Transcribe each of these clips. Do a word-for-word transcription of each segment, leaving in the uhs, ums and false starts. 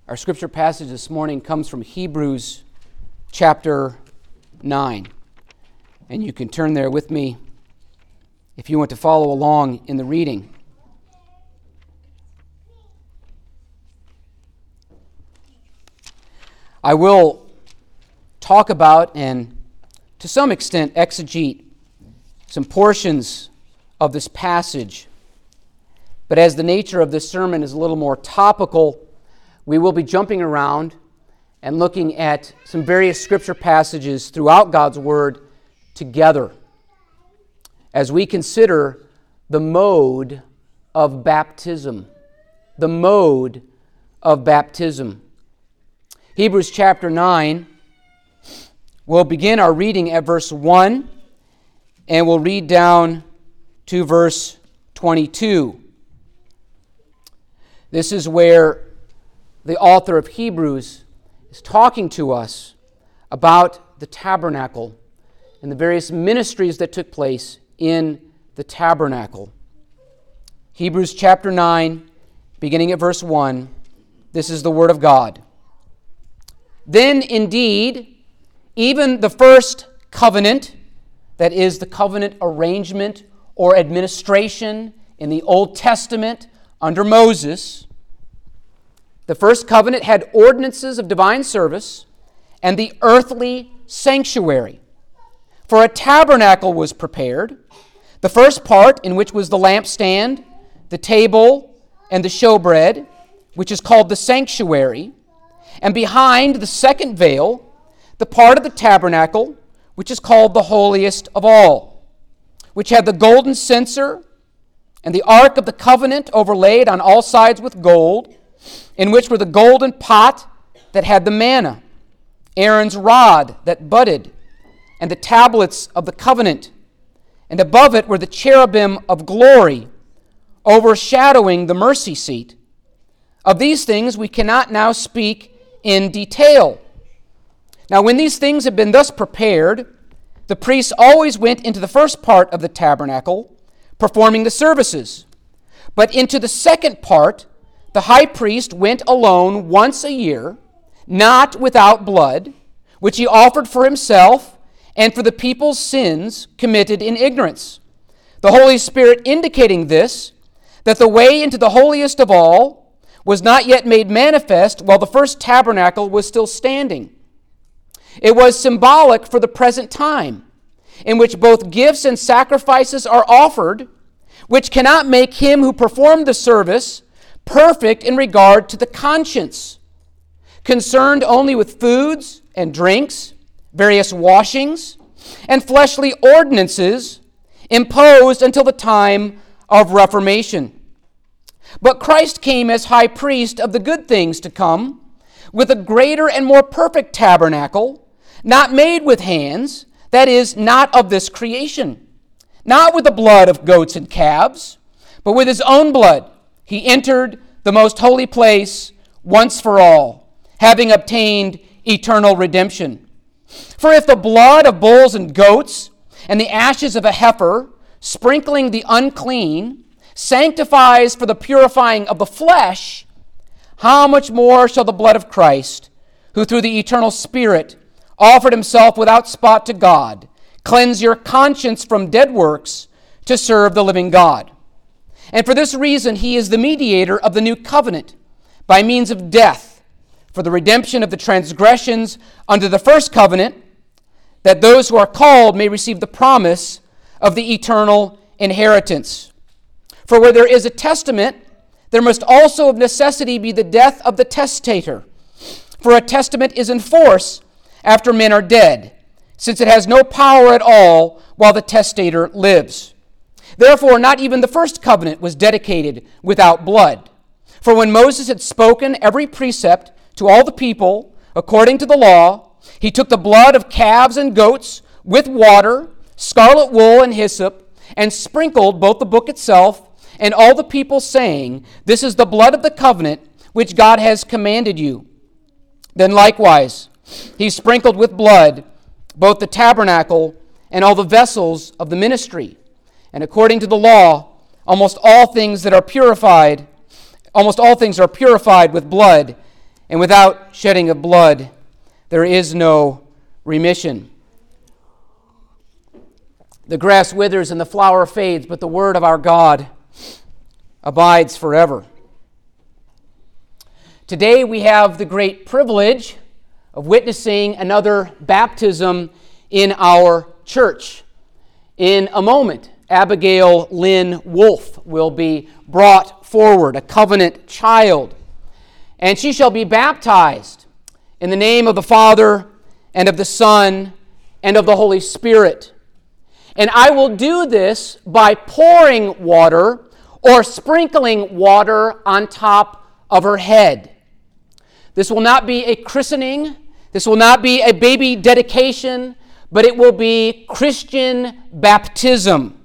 Our scripture passage this morning comes from Hebrews chapter nine. And you can turn there with me if you want to follow along in the reading. I will talk about and to some extent exegete some portions of this passage. But as the nature of this sermon is a little more topical, we will be jumping around and looking at some various scripture passages throughout God's Word together as we consider the mode of baptism. The mode of baptism. Hebrews chapter nine, we'll begin our reading at verse one, and we'll read down to verse twenty-two. This is where the author of Hebrews is talking to us about the tabernacle and the various ministries that took place in the tabernacle. Hebrews chapter nine, beginning at verse one, this is the word of God. Then indeed, even the first covenant, that is the covenant arrangement or administration in the Old Testament under Moses, the first covenant had ordinances of divine service and the earthly sanctuary. For a tabernacle was prepared, the first part in which was the lampstand, the table, and the showbread, which is called the sanctuary, and behind the second veil, the part of the tabernacle, which is called the holiest of all, which had the golden censer and the ark of the covenant overlaid on all sides with gold, in which were the golden pot that had the manna, Aaron's rod that budded, and the tablets of the covenant, and above it were the cherubim of glory, overshadowing the mercy seat. Of these things we cannot now speak in detail. Now when these things had been thus prepared, the priests always went into the first part of the tabernacle, performing the services. But into the second part, the high priest went alone once a year, not without blood, which he offered for himself and for the people's sins committed in ignorance. The Holy Spirit indicating this, that the way into the holiest of all was not yet made manifest while the first tabernacle was still standing. It was symbolic for the present time, in which both gifts and sacrifices are offered, which cannot make him who performed the service perfect in regard to the conscience, concerned only with foods and drinks, various washings, and fleshly ordinances imposed until the time of Reformation. But Christ came as high priest of the good things to come, with a greater and more perfect tabernacle, not made with hands, that is, not of this creation, not with the blood of goats and calves, but with his own blood. He entered the most holy place once for all, having obtained eternal redemption. For if the blood of bulls and goats and the ashes of a heifer, sprinkling the unclean, sanctifies for the purifying of the flesh, how much more shall the blood of Christ, who through the eternal Spirit offered himself without spot to God, cleanse your conscience from dead works to serve the living God? And for this reason he is the mediator of the new covenant, by means of death, for the redemption of the transgressions under the first covenant, that those who are called may receive the promise of the eternal inheritance. For where there is a testament, there must also of necessity be the death of the testator. For a testament is in force after men are dead, since it has no power at all while the testator lives. Therefore, not even the first covenant was dedicated without blood. For when Moses had spoken every precept to all the people according to the law, he took the blood of calves and goats with water, scarlet wool, and hyssop, and sprinkled both the book itself and all the people, saying, "This is the blood of the covenant which God has commanded you." Then likewise he sprinkled with blood both the tabernacle and all the vessels of the ministry. And according to the law, almost all things that are purified, almost all things are purified with blood, And without shedding of blood, there is no remission. The grass withers and the flower fades, but the word of our God abides forever. Today we have the great privilege of witnessing another baptism in our church. In a moment, Abigail Lynn Wolfe will be brought forward, a covenant child, and she shall be baptized in the name of the Father and of the Son and of the Holy Spirit. And I will do this by pouring water or sprinkling water on top of her head. This will not be a christening. This will not be a baby dedication, but it will be Christian baptism.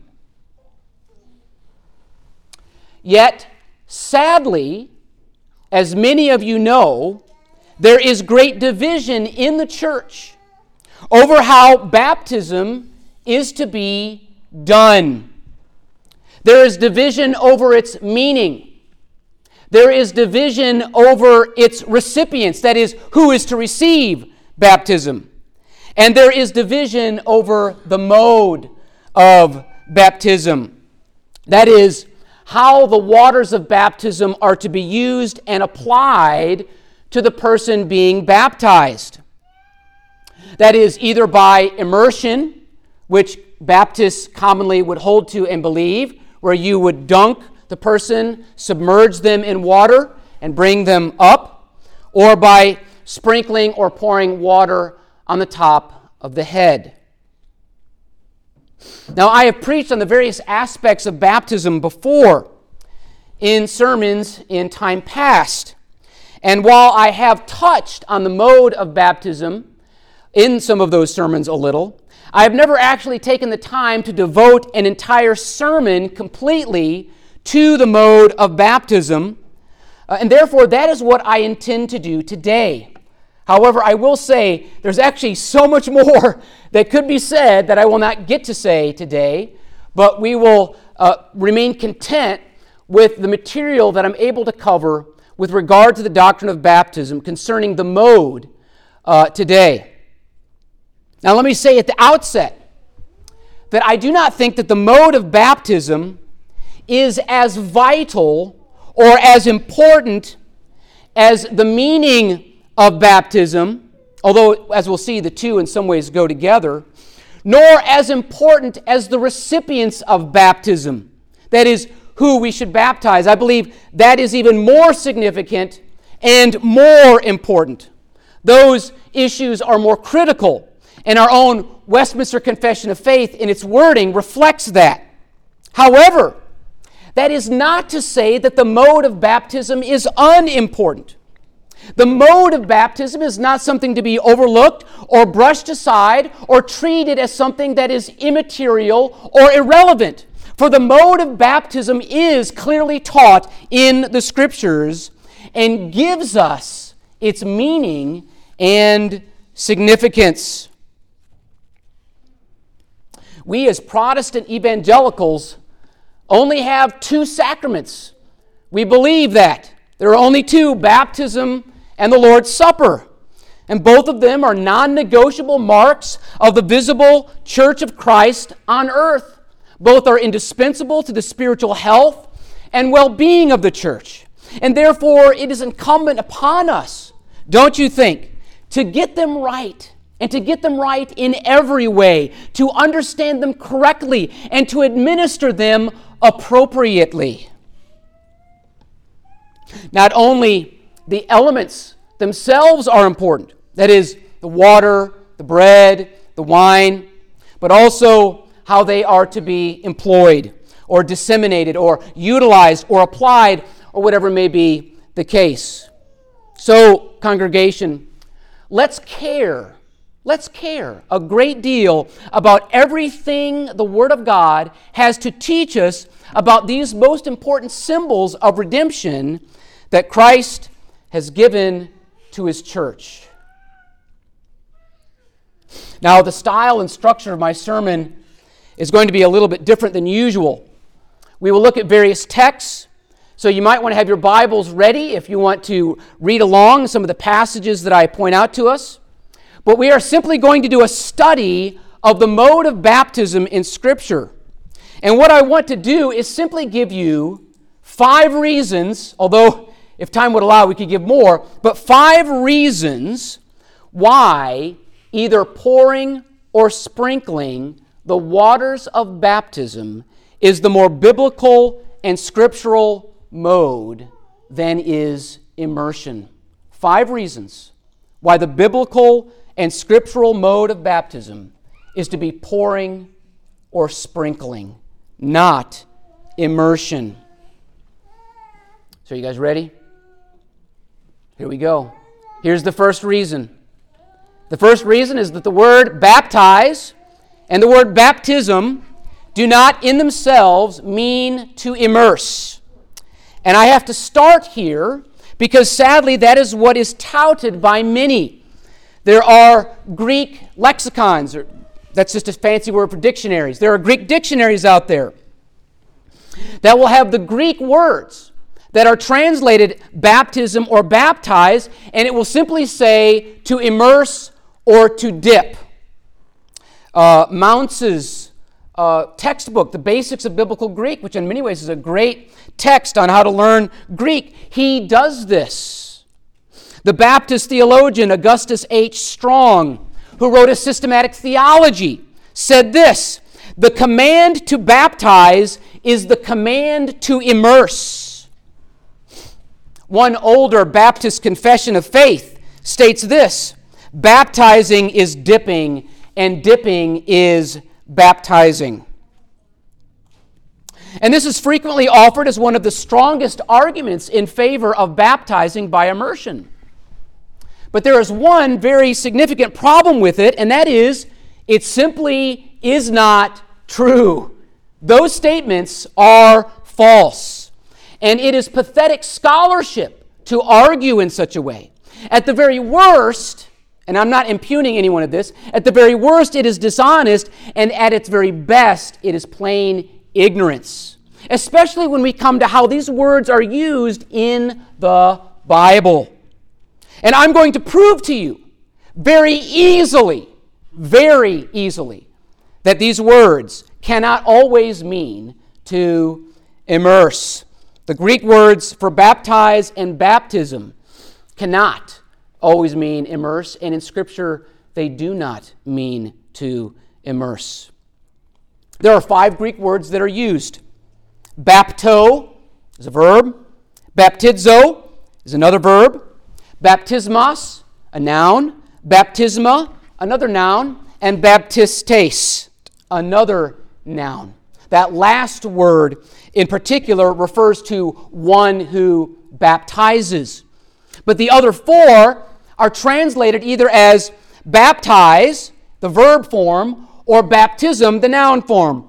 Yet, sadly, as many of you know, there is great division in the church over how baptism is to be done. There is division over its meaning. There is division over its recipients, that is, who is to receive baptism. And there is division over the mode of baptism. That is, how the waters of baptism are to be used and applied to the person being baptized. That is, either by immersion, which Baptists commonly would hold to and believe, where you would dunk the person, submerge them in water, and bring them up, or by sprinkling or pouring water on the top of the head. Now, I have preached on the various aspects of baptism before in sermons in time past. And while I have touched on the mode of baptism in some of those sermons a little, I have never actually taken the time to devote an entire sermon completely to the mode of baptism. Uh, and therefore, that is what I intend to do today. However, I will say there's actually so much more that could be said that I will not get to say today, but we will uh, remain content with the material that I'm able to cover with regard to the doctrine of baptism concerning the mode uh, today. Now, let me say at the outset that I do not think that the mode of baptism is as vital or as important as the meaning of baptism, although, as we'll see, the two in some ways go together, nor as important as the recipients of baptism, that is, who we should baptize. I believe that is even more significant and more important. Those issues are more critical, and our own Westminster Confession of Faith in its wording reflects that. However, that is not to say that the mode of baptism is unimportant. The mode of baptism is not something to be overlooked or brushed aside or treated as something that is immaterial or irrelevant. For the mode of baptism is clearly taught in the Scriptures and gives us its meaning and significance. We as Protestant evangelicals only have two sacraments. We believe that. There are only two, baptism and the Lord's Supper. And both of them are non-negotiable marks of the visible church of Christ on earth. Both are indispensable to the spiritual health and well-being of the church. And therefore, it is incumbent upon us, don't you think, to get them right, and to get them right in every way, to understand them correctly, and to administer them appropriately. Not only the elements themselves are important, that is, the water, the bread, the wine, but also how they are to be employed or disseminated or utilized or applied or whatever may be the case. So, congregation, let's care, let's care a great deal about everything the Word of God has to teach us about these most important symbols of redemption that Christ has given to His church. Now, the style and structure of my sermon is going to be a little bit different than usual. We will look at various texts, So you might want to have your Bibles ready if you want to read along some of the passages that I point out to us. But we are simply going to do a study of the mode of baptism in Scripture. And what I want to do is simply give you five reasons, although if time would allow we could give more, but five reasons why either pouring or sprinkling the waters of baptism is the more biblical and scriptural mode than is immersion. Five reasons why the biblical and scriptural mode of baptism is to be pouring or sprinkling, not immersion. So, you guys ready? Here we go. Here's the first reason. The first reason is that the word baptize and the word baptism do not in themselves mean to immerse. And I have to start here because sadly that is what is touted by many. There are Greek lexicons, or that's just a fancy word for dictionaries. There are Greek dictionaries out there that will have the Greek words that are translated baptism or baptize, and it will simply say to immerse or to dip. Uh, Mounce's uh, textbook, The Basics of Biblical Greek, which in many ways is a great text on how to learn Greek, he does this. The Baptist theologian Augustus H. Strong, who wrote a systematic theology, said this: the command to baptize is the command to immerse. One older Baptist confession of faith states this: baptizing is dipping, and dipping is baptizing. And this is frequently offered as one of the strongest arguments in favor of baptizing by immersion. But there is one very significant problem with it, and that is it simply is not true. Those statements are false. And it is pathetic scholarship to argue in such a way. At the very worst, and I'm not impugning anyone of this, at the very worst it is dishonest, and at its very best it is plain ignorance. Especially when we come to how these words are used in the Bible. And I'm going to prove to you very easily, very easily, that these words cannot always mean to immerse. The Greek words for baptize and baptism cannot always mean immerse, and in Scripture they do not mean to immerse. There are five Greek words that are used. Bapto is a verb. Baptizo is another verb. Baptismos, a noun. Baptisma, another noun. And baptistes, another noun. That last word in particular refers to one who baptizes. But the other four are translated either as baptize, the verb form, or baptism, the noun form.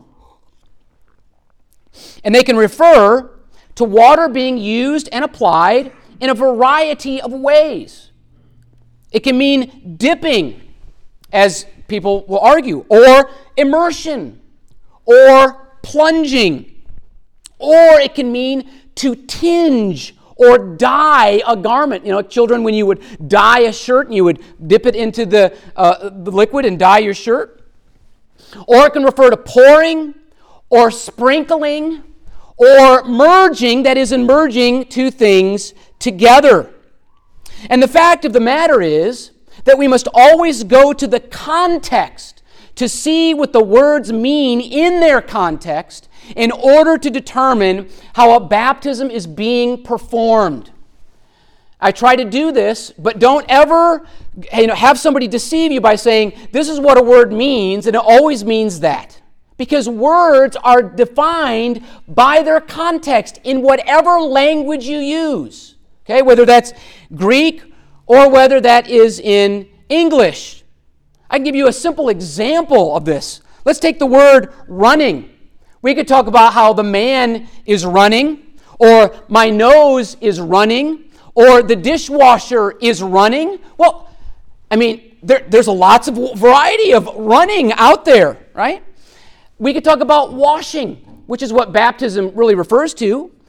And they can refer to water being used and applied in a variety of ways. It can mean dipping, as people will argue, or immersion, or plunging, or it can mean to tinge or dye a garment. You know, children, when you would dye a shirt and you would dip it into the, uh, the liquid and dye your shirt. Or it can refer to pouring or sprinkling or merging, that is, in merging two things together. And the fact of the matter is that we must always go to the context to see what the words mean in their context in order to determine how a baptism is being performed. I try to do this, but don't ever you know, have somebody deceive you by saying, this is what a word means, and it always means that. Because words are defined by their context in whatever language you use. Okay, whether that's Greek or whether that is in English. I can give you a simple example of this. Let's take the word running. We could talk about how the man is running, or my nose is running, or the dishwasher is running. Well, I mean, there, there's a lots of variety of running out there, right? We could talk about washing, which is what baptism really refers to.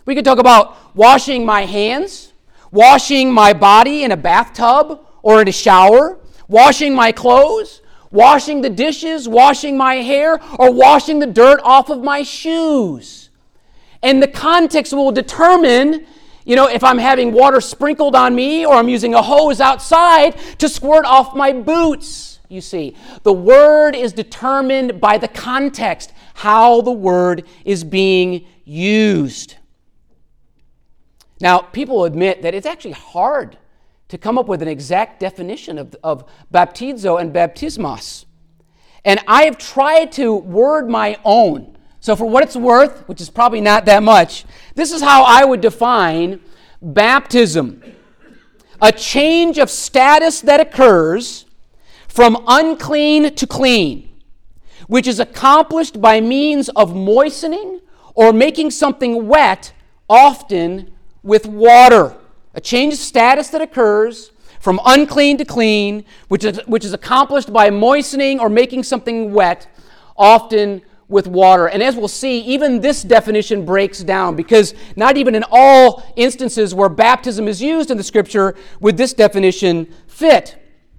We could talk about washing my hands, washing my body in a bathtub or in a shower, washing my clothes, washing the dishes, washing my hair, or washing the dirt off of my shoes. And the context will determine, you know, if I'm having water sprinkled on me or I'm using a hose outside to squirt off my boots, you see. The word is determined by the context, how the word is being used. Now, people admit that it's actually hard to come up with an exact definition of, of baptizo and baptismos. And I have tried to word my own. So for what it's worth, which is probably not that much, this is how I would define baptism. A change of status that occurs from unclean to clean, which is accomplished by means of moistening or making something wet, often with water. A change of status that occurs from unclean to clean, which is, which is accomplished by moistening or making something wet, often with water. And as we'll see, even this definition breaks down, because not even in all instances where baptism is used in the Scripture would this definition fit.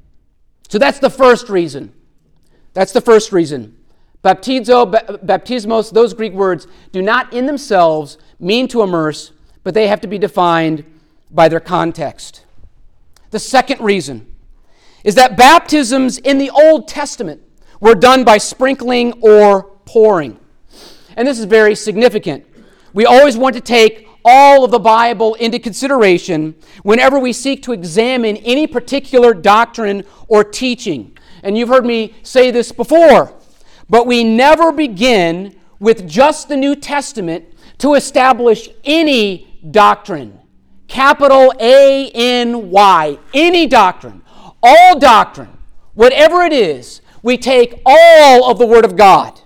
So that's the first reason. That's the first reason. Baptizo, baptismos, those Greek words do not in themselves mean to immerse, but they have to be defined by their context. The second reason is that baptisms in the Old Testament were done by sprinkling or pouring. And this is very significant. We always want to take all of the Bible into consideration whenever we seek to examine any particular doctrine or teaching. And you've heard me say this before, but we never begin with just the New Testament to establish any doctrine. Capital A N Y. Any doctrine. All doctrine. Whatever it is, we take all of the Word of God.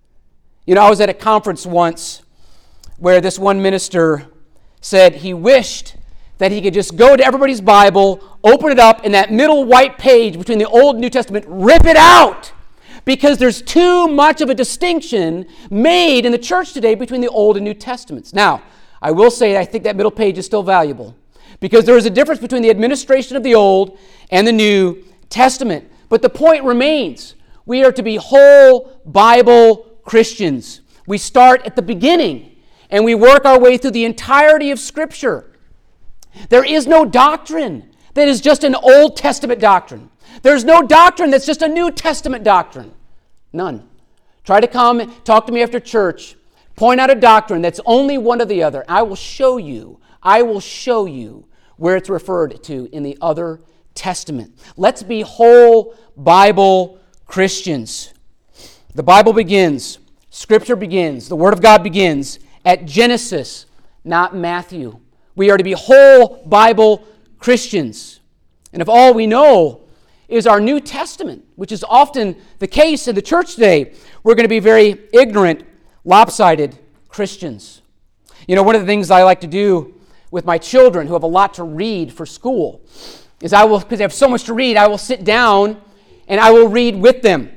You know, I was at a conference once where this one minister said he wished that he could just go to everybody's Bible, open it up, and that middle white page between the Old and New Testament, rip it out! Because there's too much of a distinction made in the church today between the Old and New Testaments. Now, I will say I think that middle page is still valuable, because there is a difference between the administration of the Old and the New Testament. But the point remains, we are to be whole Bible Christians. We start at the beginning, and we work our way through the entirety of Scripture. There is no doctrine that is just an Old Testament doctrine. There's no doctrine that's just a New Testament doctrine. None. Try to come, talk to me after church, point out a doctrine that's only one or the other. I will show you, I will show you where it's referred to in the other testament. Let's be whole Bible Christians. The Bible begins, Scripture begins, the Word of God begins at Genesis, not Matthew. We are to be whole Bible Christians. And if all we know is our New Testament, which is often the case in the church today, we're going to be very ignorant, lopsided Christians. You know, one of the things I like to do with my children who have a lot to read for school is I will, because they have so much to read, I will sit down and I will read with them.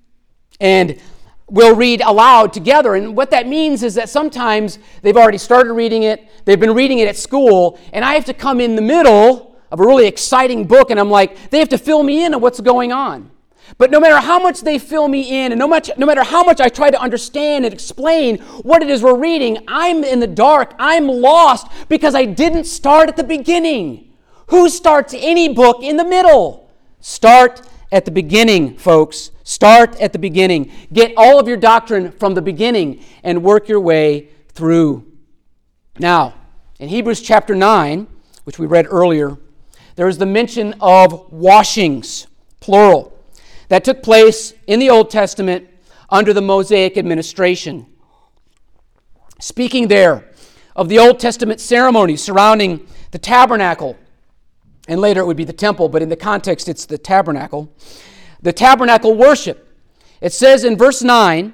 And we'll read aloud together. And what that means is that sometimes they've already started reading it, they've been reading it at school, and I have to come in the middle of a really exciting book, and I'm like, they have to fill me in on what's going on. But no matter how much they fill me in, and no, much, no matter how much I try to understand and explain what it is we're reading, I'm in the dark, I'm lost, because I didn't start at the beginning. Who starts any book in the middle? Start at the beginning, folks. Start at the beginning. Get all of your doctrine from the beginning and work your way through. Now, in Hebrews chapter nine, which we read earlier, there is the mention of washings, plural, that took place in the Old Testament under the Mosaic administration. Speaking there of the Old Testament ceremonies surrounding the tabernacle, and later it would be the temple, but in the context it's the tabernacle, the tabernacle worship. It says in verse nine,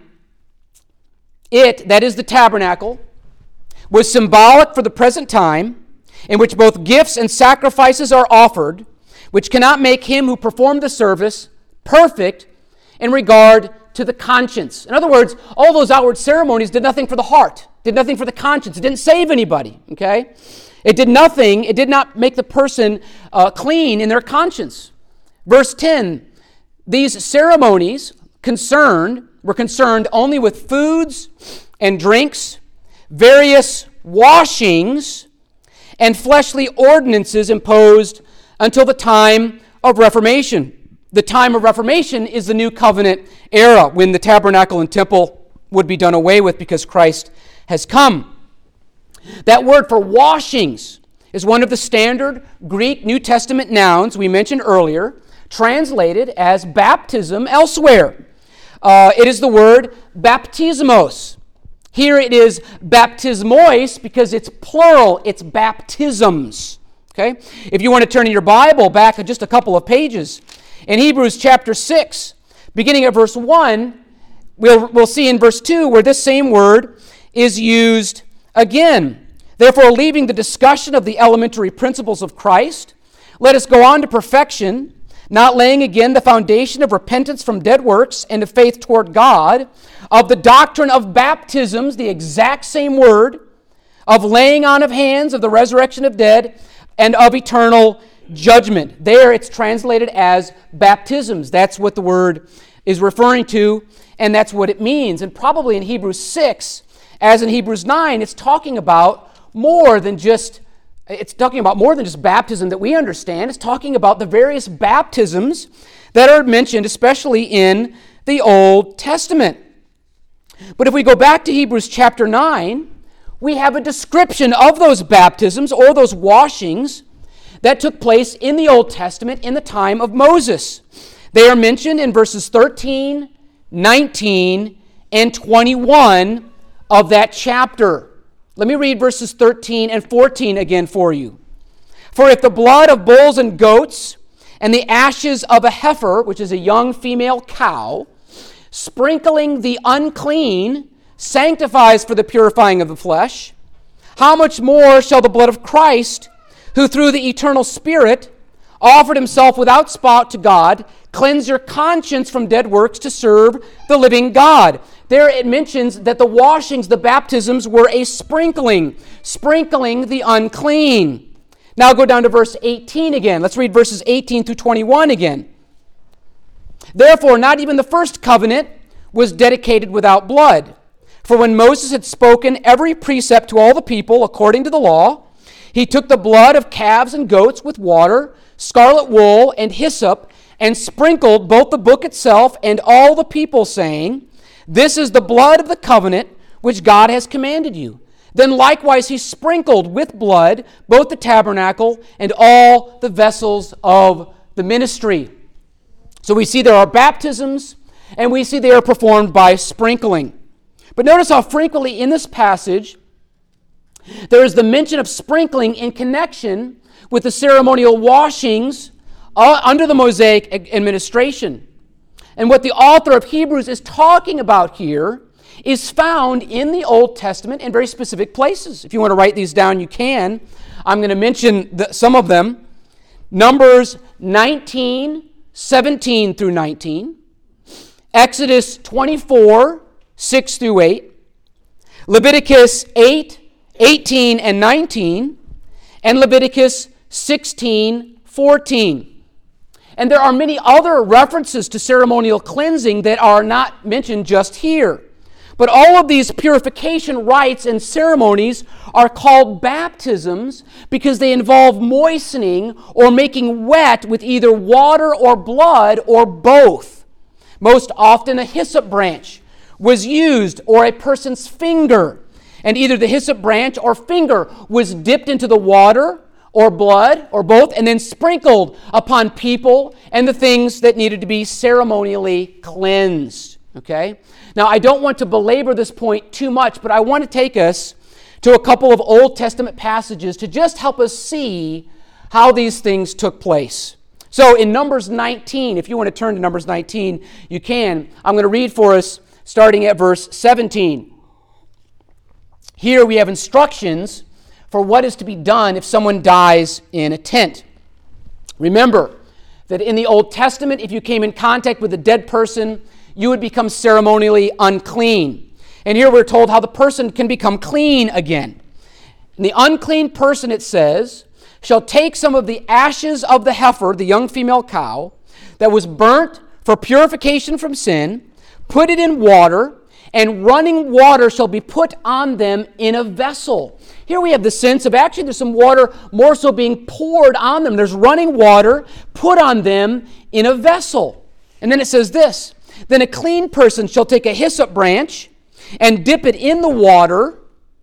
it, that is the tabernacle, was symbolic for the present time, in which both gifts and sacrifices are offered, which cannot make him who performed the service perfect in regard to the conscience. In other words, all those outward ceremonies did nothing for the heart, did nothing for the conscience. It didn't save anybody, okay? It did nothing, it did not make the person uh, clean in their conscience. Verse ten, these ceremonies concerned were concerned only with foods and drinks, various washings, and fleshly ordinances imposed until the time of Reformation. The time of Reformation is the New Covenant era, when the tabernacle and temple would be done away with because Christ has come. That word for washings is one of the standard Greek New Testament nouns we mentioned earlier, translated as baptism elsewhere. Uh, it is the word baptismos. Here it is baptismois because it's plural, it's baptisms. Okay? If you want to turn in your Bible back just a couple of pages, in Hebrews chapter six, beginning at verse one, we'll, we'll see in verse two where this same word is used again. Therefore, leaving the discussion of the elementary principles of Christ, let us go on to perfection, not laying again the foundation of repentance from dead works and of faith toward God, of the doctrine of baptisms, the exact same word, of laying on of hands, of the resurrection of dead, and of eternal judgment. There it's translated as baptisms. That's what the word is referring to, and that's what it means. And probably in Hebrews six, as in Hebrews nine, it's talking about more than just It's talking about more than just baptism that we understand. It's talking about the various baptisms that are mentioned, especially in the Old Testament. But if we go back to Hebrews chapter nine, we have a description of those baptisms or those washings that took place in the Old Testament in the time of Moses. They are mentioned in verses thirteen, nineteen, and twenty-one of that chapter. Let me read verses thirteen and fourteen again for you. For if the blood of bulls and goats and the ashes of a heifer, which is a young female cow, sprinkling the unclean, sanctifies for the purifying of the flesh, how much more shall the blood of Christ, who through the eternal Spirit offered himself without spot to God, cleanse your conscience from dead works to serve the living God? There it mentions that the washings, the baptisms, were a sprinkling, sprinkling the unclean. Now go down to verse eighteen again. Let's read verses eighteen through twenty-one again. Therefore, not even the first covenant was dedicated without blood. For when Moses had spoken every precept to all the people according to the law, he took the blood of calves and goats with water, scarlet wool, and hyssop, and sprinkled both the book itself and all the people, saying, this is the blood of the covenant which God has commanded you. Then likewise he sprinkled with blood both the tabernacle and all the vessels of the ministry. So we see there are baptisms, and we see they are performed by sprinkling. But notice how frequently in this passage there is the mention of sprinkling in connection with the ceremonial washings uh, under the Mosaic administration. And what the author of Hebrews is talking about here is found in the Old Testament in very specific places. If you want to write these down, you can. I'm going to mention the, some of them. Numbers nineteen, seventeen through nineteen. Exodus twenty-four, six through eight. Leviticus eight, eighteen and nineteen. And Leviticus sixteen, fourteen. And there are many other references to ceremonial cleansing that are not mentioned just here. But all of these purification rites and ceremonies are called baptisms because they involve moistening or making wet with either water or blood or both. Most often a hyssop branch was used or a person's finger. And either the hyssop branch or finger was dipped into the water or blood, or both, and then sprinkled upon people and the things that needed to be ceremonially cleansed. Okay? Now, I don't want to belabor this point too much, but I want to take us to a couple of Old Testament passages to just help us see how these things took place. So, in Numbers nineteen, if you want to turn to Numbers nineteen, you can. I'm going to read for us starting at verse seventeen. Here we have instructions for what is to be done if someone dies in a tent. Remember that in the Old Testament, if you came in contact with a dead person, you would become ceremonially unclean. And here we're told how the person can become clean again. And the unclean person, it says, shall take some of the ashes of the heifer, the young female cow, that was burnt for purification from sin, put it in water, and running water shall be put on them in a vessel. Here we have the sense of actually there's some water more so being poured on them. There's running water put on them in a vessel. And then it says this, then a clean person shall take a hyssop branch and dip it in the water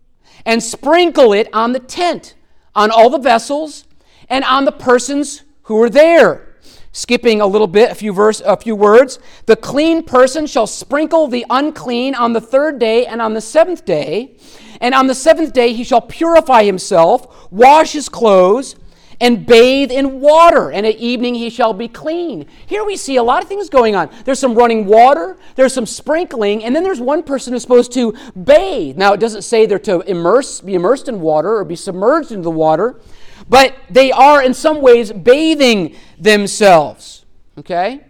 and sprinkle it on the tent, on all the vessels, and on the persons who are there. Skipping a little bit, a few verse, a few words. The clean person shall sprinkle the unclean on the third day and on the seventh day. And on the seventh day he shall purify himself, wash his clothes, and bathe in water. And at evening he shall be clean. Here we see a lot of things going on. There's some running water, there's some sprinkling, and then there's one person who's supposed to bathe. Now it doesn't say they're to immerse, be immersed in water or be submerged into the water, but they are in some ways bathing themselves. Okay?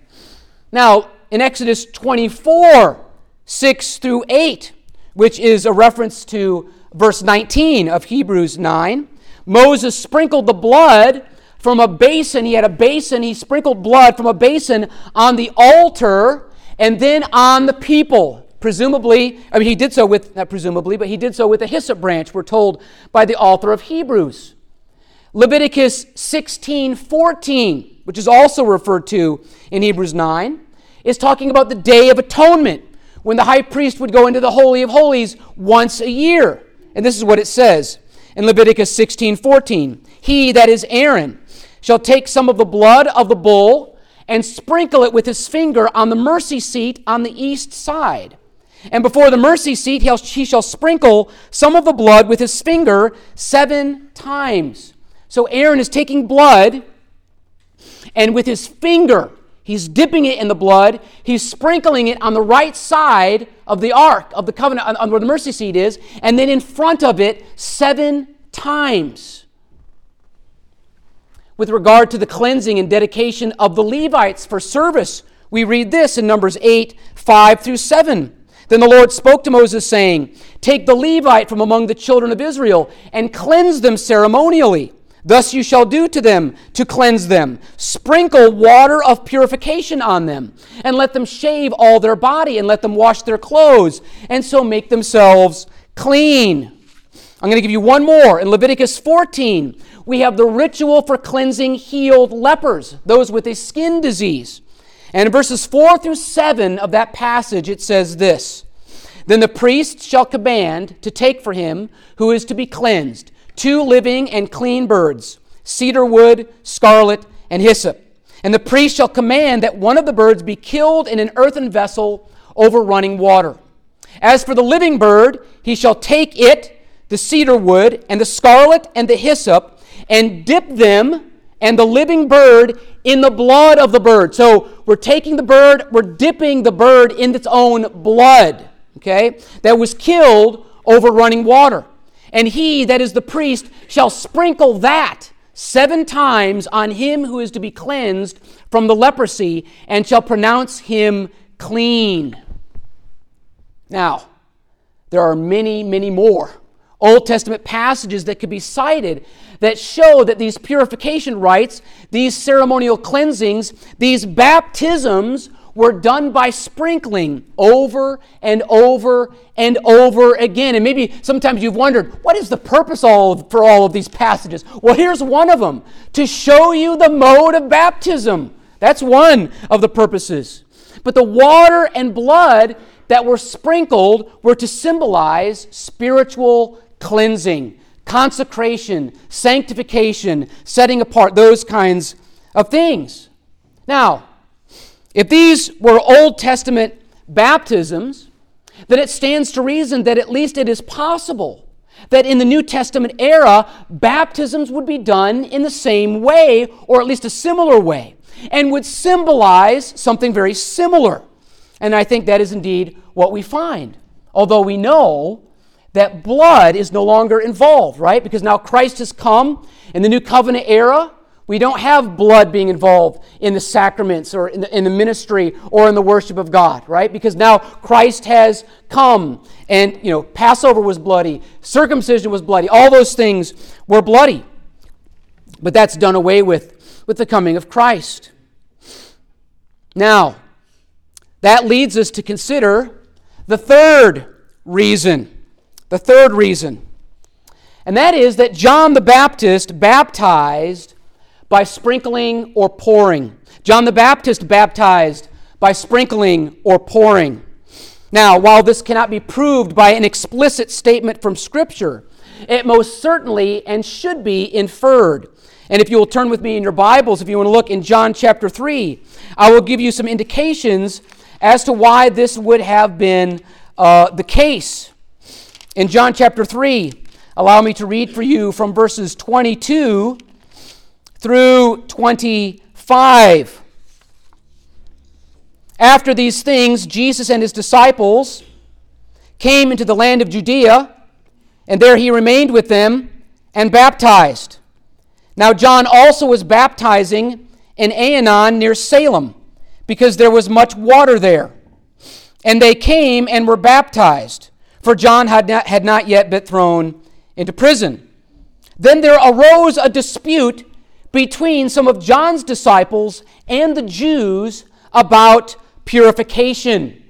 Now, in Exodus twenty-four, six through eight, which is a reference to verse nineteen of Hebrews nine, Moses sprinkled the blood from a basin. He had a basin. He sprinkled blood from a basin on the altar and then on the people. Presumably, I mean, he did so with, not presumably, but he did so with a hyssop branch, we're told by the author of Hebrews. Leviticus sixteen fourteen, which is also referred to in Hebrews nine, is talking about the Day of Atonement, when the high priest would go into the Holy of Holies once a year. And this is what it says in Leviticus sixteen fourteen. He, that is Aaron, shall take some of the blood of the bull and sprinkle it with his finger on the mercy seat on the east side. And before the mercy seat he shall sprinkle some of the blood with his finger seven times. So Aaron is taking blood, and with his finger, he's dipping it in the blood. He's sprinkling it on the right side of the ark of the covenant, on, on where the mercy seat is, and then in front of it seven times. With regard to the cleansing and dedication of the Levites for service, we read this in Numbers eight, five through seven. Then the Lord spoke to Moses, saying, take the Levite from among the children of Israel and cleanse them ceremonially. Thus you shall do to them to cleanse them. Sprinkle water of purification on them, and let them shave all their body, and let them wash their clothes, and so make themselves clean. I'm going to give you one more. In Leviticus fourteen, we have the ritual for cleansing healed lepers, those with a skin disease. And in verses four through seven of that passage, it says this, then the priest shall command to take for him who is to be cleansed two living and clean birds, cedar wood, scarlet, and hyssop. And the priest shall command that one of the birds be killed in an earthen vessel over running water. As for the living bird, he shall take it, the cedar wood, and the scarlet, and the hyssop, and dip them and the living bird in the blood of the bird. So we're taking the bird, we're dipping the bird in its own blood, okay, that was killed over running water. And he, that is the priest, shall sprinkle that seven times on him who is to be cleansed from the leprosy, and shall pronounce him clean. Now, there are many, many more Old Testament passages that could be cited that show that these purification rites, these ceremonial cleansings, these baptisms were done by sprinkling over and over and over again. And maybe sometimes you've wondered, what is the purpose all of, for all of these passages? Well, here's one of them, to show you the mode of baptism. That's one of the purposes. But the water and blood that were sprinkled were to symbolize spiritual cleansing, consecration, sanctification, setting apart, those kinds of things. Now, if these were Old Testament baptisms, then it stands to reason that at least it is possible that in the New Testament era, baptisms would be done in the same way, or at least a similar way, and would symbolize something very similar. And I think that is indeed what we find. Although we know that blood is no longer involved, right? Because now Christ has come in the New Covenant era. We don't have blood being involved in the sacraments or in the, in the ministry or in the worship of God, right? Because now Christ has come, and, you know, Passover was bloody, circumcision was bloody, all those things were bloody. But that's done away with with the coming of Christ. Now, that leads us to consider the third reason. The third reason. And that is that John the Baptist baptized by sprinkling or pouring. John the Baptist baptized by sprinkling or pouring. Now, while this cannot be proved by an explicit statement from Scripture, it most certainly and should be inferred. And if you will turn with me in your Bibles, if you want to look in John chapter three, I will give you some indications as to why this would have been uh, the case. In John chapter three, allow me to read for you from verses twenty-two through twenty-five. After these things, Jesus and his disciples came into the land of Judea, and there he remained with them and baptized. Now John also was baptizing in Aenon near Salem, because there was much water there. And they came and were baptized, for John had not, had not yet been thrown into prison. Then there arose a dispute between some of John's disciples and the Jews about purification.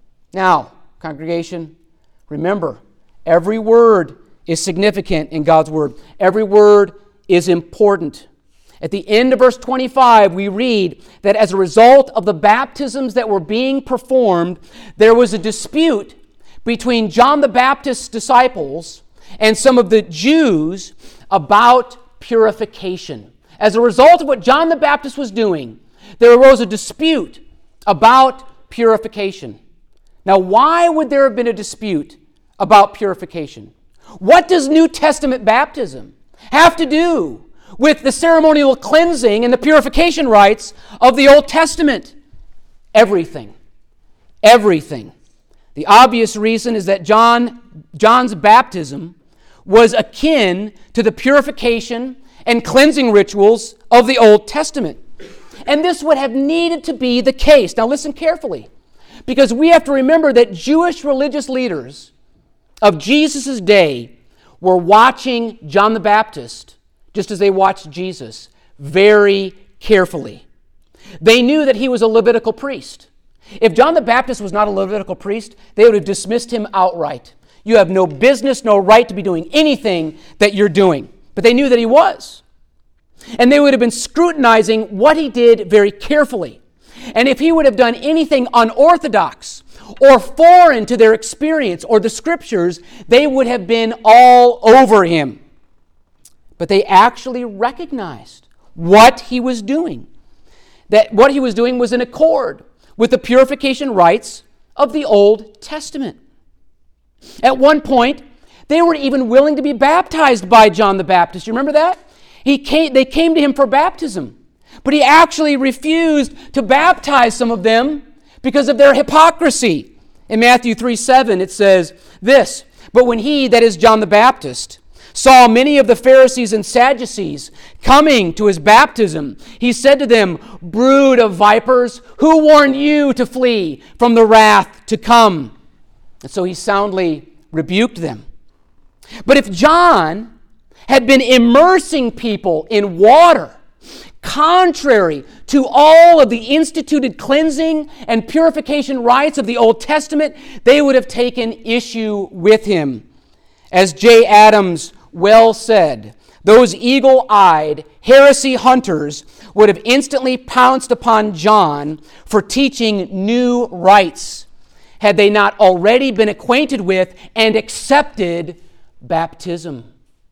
Now, congregation, remember, every word is significant in God's word. Every word is important. At the end of verse twenty-five, we read that as a result of the baptisms that were being performed, there was a dispute between John the Baptist's disciples and some of the Jews about purification. As a result of what John the Baptist was doing, there arose a dispute about purification. Now, why would there have been a dispute about purification? What does New Testament baptism have to do with the ceremonial cleansing and the purification rites of the Old Testament? Everything. Everything. The obvious reason is that John, John's baptism was akin to the purification and cleansing rituals of the Old Testament. And this would have needed to be the case. Now listen carefully, because we have to remember that Jewish religious leaders of Jesus' day were watching John the Baptist, just as they watched Jesus, very carefully. They knew that he was a Levitical priest. If John the Baptist was not a Levitical priest, they would have dismissed him outright. You have no business, no right to be doing anything that you're doing. But they knew that he was. And they would have been scrutinizing what he did very carefully. And if he would have done anything unorthodox or foreign to their experience or the Scriptures, they would have been all over him. But they actually recognized what he was doing. That what he was doing was in accord with the purification rites of the Old Testament. At one point, they were even willing to be baptized by John the Baptist. You remember that? He came, they came to him for baptism, but he actually refused to baptize some of them because of their hypocrisy. In Matthew three seven, it says this, "But when he," that is John the Baptist, "saw many of the Pharisees and Sadducees coming to his baptism, he said to them, 'Brood of vipers, who warned you to flee from the wrath to come?'" And so he soundly rebuked them. But if John had been immersing people in water, contrary to all of the instituted cleansing and purification rites of the Old Testament, they would have taken issue with him. As J. Adams well said, those eagle-eyed heresy hunters would have instantly pounced upon John for teaching new rites, had they not already been acquainted with and accepted baptism.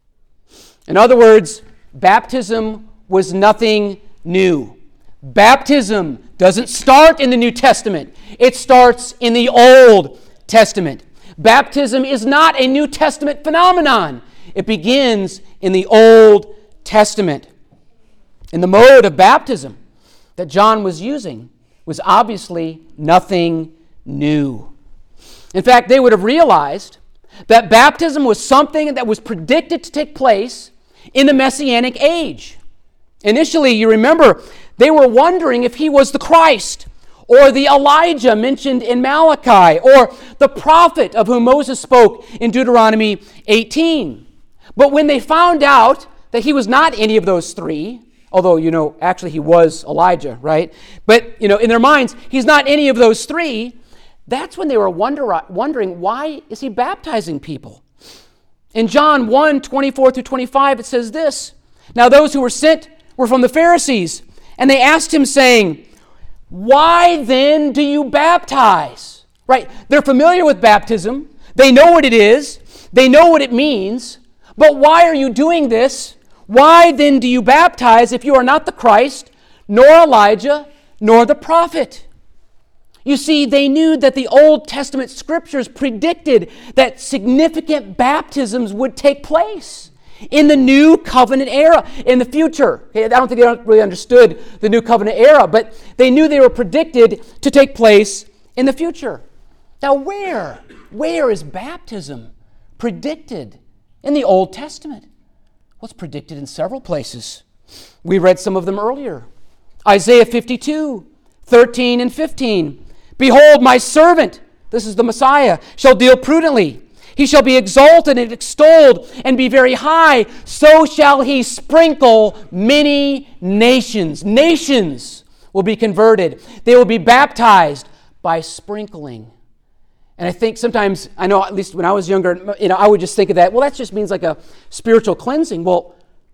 In other words, baptism was nothing new. Baptism doesn't start in the New Testament. It starts in the Old Testament. Baptism is not a New Testament phenomenon. It begins in the Old Testament. And the mode of baptism that John was using was obviously nothing new. In fact, they would have realized that baptism was something that was predicted to take place in the Messianic age. Initially, you remember, they were wondering if he was the Christ, or the Elijah mentioned in Malachi, or the prophet of whom Moses spoke in Deuteronomy eighteen. But when they found out that he was not any of those three, although, you know, actually he was Elijah, right? But, you know, in their minds, he's not any of those three. That's when they were wonder, wondering, why is he baptizing people? In John one, twenty-four through twenty-five, it says this, "Now those who were sent were from the Pharisees, and they asked him, saying, 'Why then do you baptize?'" Right? They're familiar with baptism. They know what it is. They know what it means. But why are you doing this? Why then do you baptize if you are not the Christ, nor Elijah, nor the prophet? You see, they knew that the Old Testament scriptures predicted that significant baptisms would take place in the new covenant era, in the future. Okay, I don't think they don't really understood the new covenant era, but they knew they were predicted to take place in the future. Now, where? Where is baptism predicted in the Old Testament? Well, it's predicted in several places. We read some of them earlier. Isaiah fifty-two, thirteen and fifteen. "Behold, my servant," this is the Messiah, "shall deal prudently. He shall be exalted and extolled and be very high. So shall he sprinkle many nations." Nations will be converted. They will be baptized by sprinkling. And I think sometimes, I know at least when I was younger, you know, I would just think of that, well, that just means like a spiritual cleansing. Well,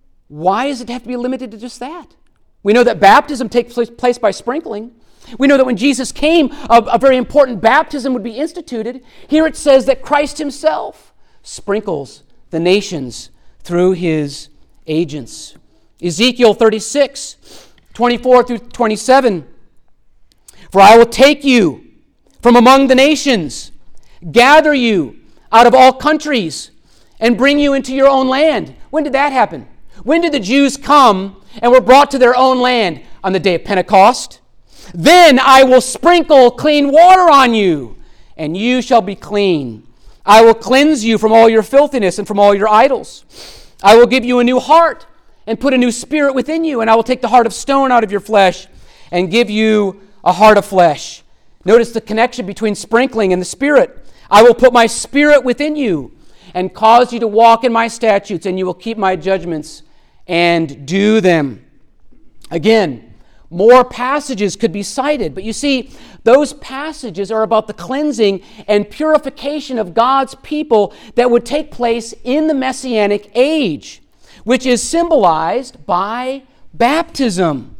why does it have to be limited to just that? We know that baptism takes place by sprinkling. We know that when Jesus came, a, a very important baptism would be instituted. Here it says that Christ himself sprinkles the nations through his agents. Ezekiel thirty-six, twenty-four through twenty-seven. "For I will take you from among the nations, gather you out of all countries, and bring you into your own land." When did that happen? When did the Jews come and were brought to their own land? On the day of Pentecost. "Then I will sprinkle clean water on you, and you shall be clean. I will cleanse you from all your filthiness and from all your idols. I will give you a new heart and put a new spirit within you, and I will take the heart of stone out of your flesh and give you a heart of flesh." Notice the connection between sprinkling and the Spirit. "I will put my Spirit within you and cause you to walk in my statutes, and you will keep my judgments and do them." Again, more passages could be cited, but you see, those passages are about the cleansing and purification of God's people that would take place in the Messianic age, which is symbolized by baptism.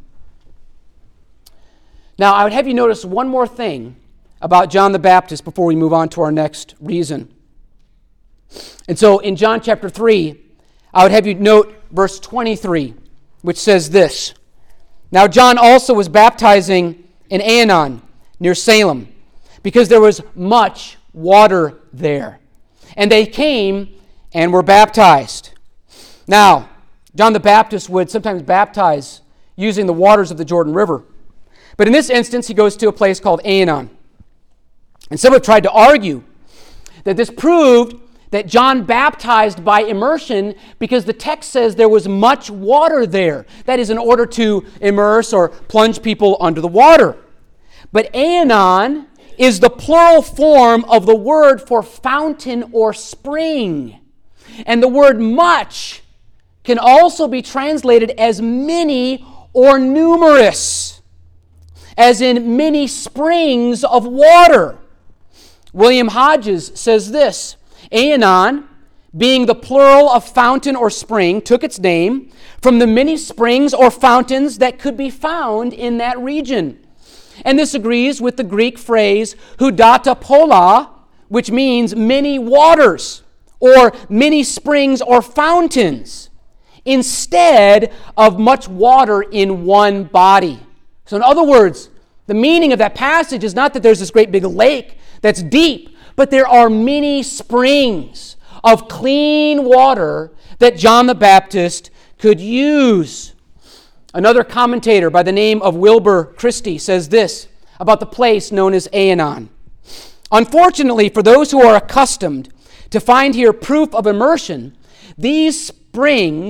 Now, I would have you notice one more thing about John the Baptist before we move on to our next reason. And so in John chapter three, I would have you note verse twenty-three, which says this, "Now John also was baptizing in Aenon near Salem, because there was much water there. And they came and were baptized." Now, John the Baptist would sometimes baptize using the waters of the Jordan River. But in this instance, he goes to a place called Aenon. And some have tried to argue that this proved that John baptized by immersion because the text says there was much water there. That is, in order to immerse or plunge people under the water. But Aenon is the plural form of the word for fountain or spring. And the word much can also be translated as many or numerous, as in many springs of water. William Hodges says this, "Aenon, being the plural of fountain or spring, took its name from the many springs or fountains that could be found in that region." And this agrees with the Greek phrase hudata pola, which means many waters or many springs or fountains, instead of much water in one body. So in other words, the meaning of that passage is not that there's this great big lake that's deep, but there are many springs of clean water that John the Baptist could use. Another commentator by the name of Wilbur Christie says this about the place known as Aenon. "Unfortunately, for those who are accustomed to find here proof of immersion, these springs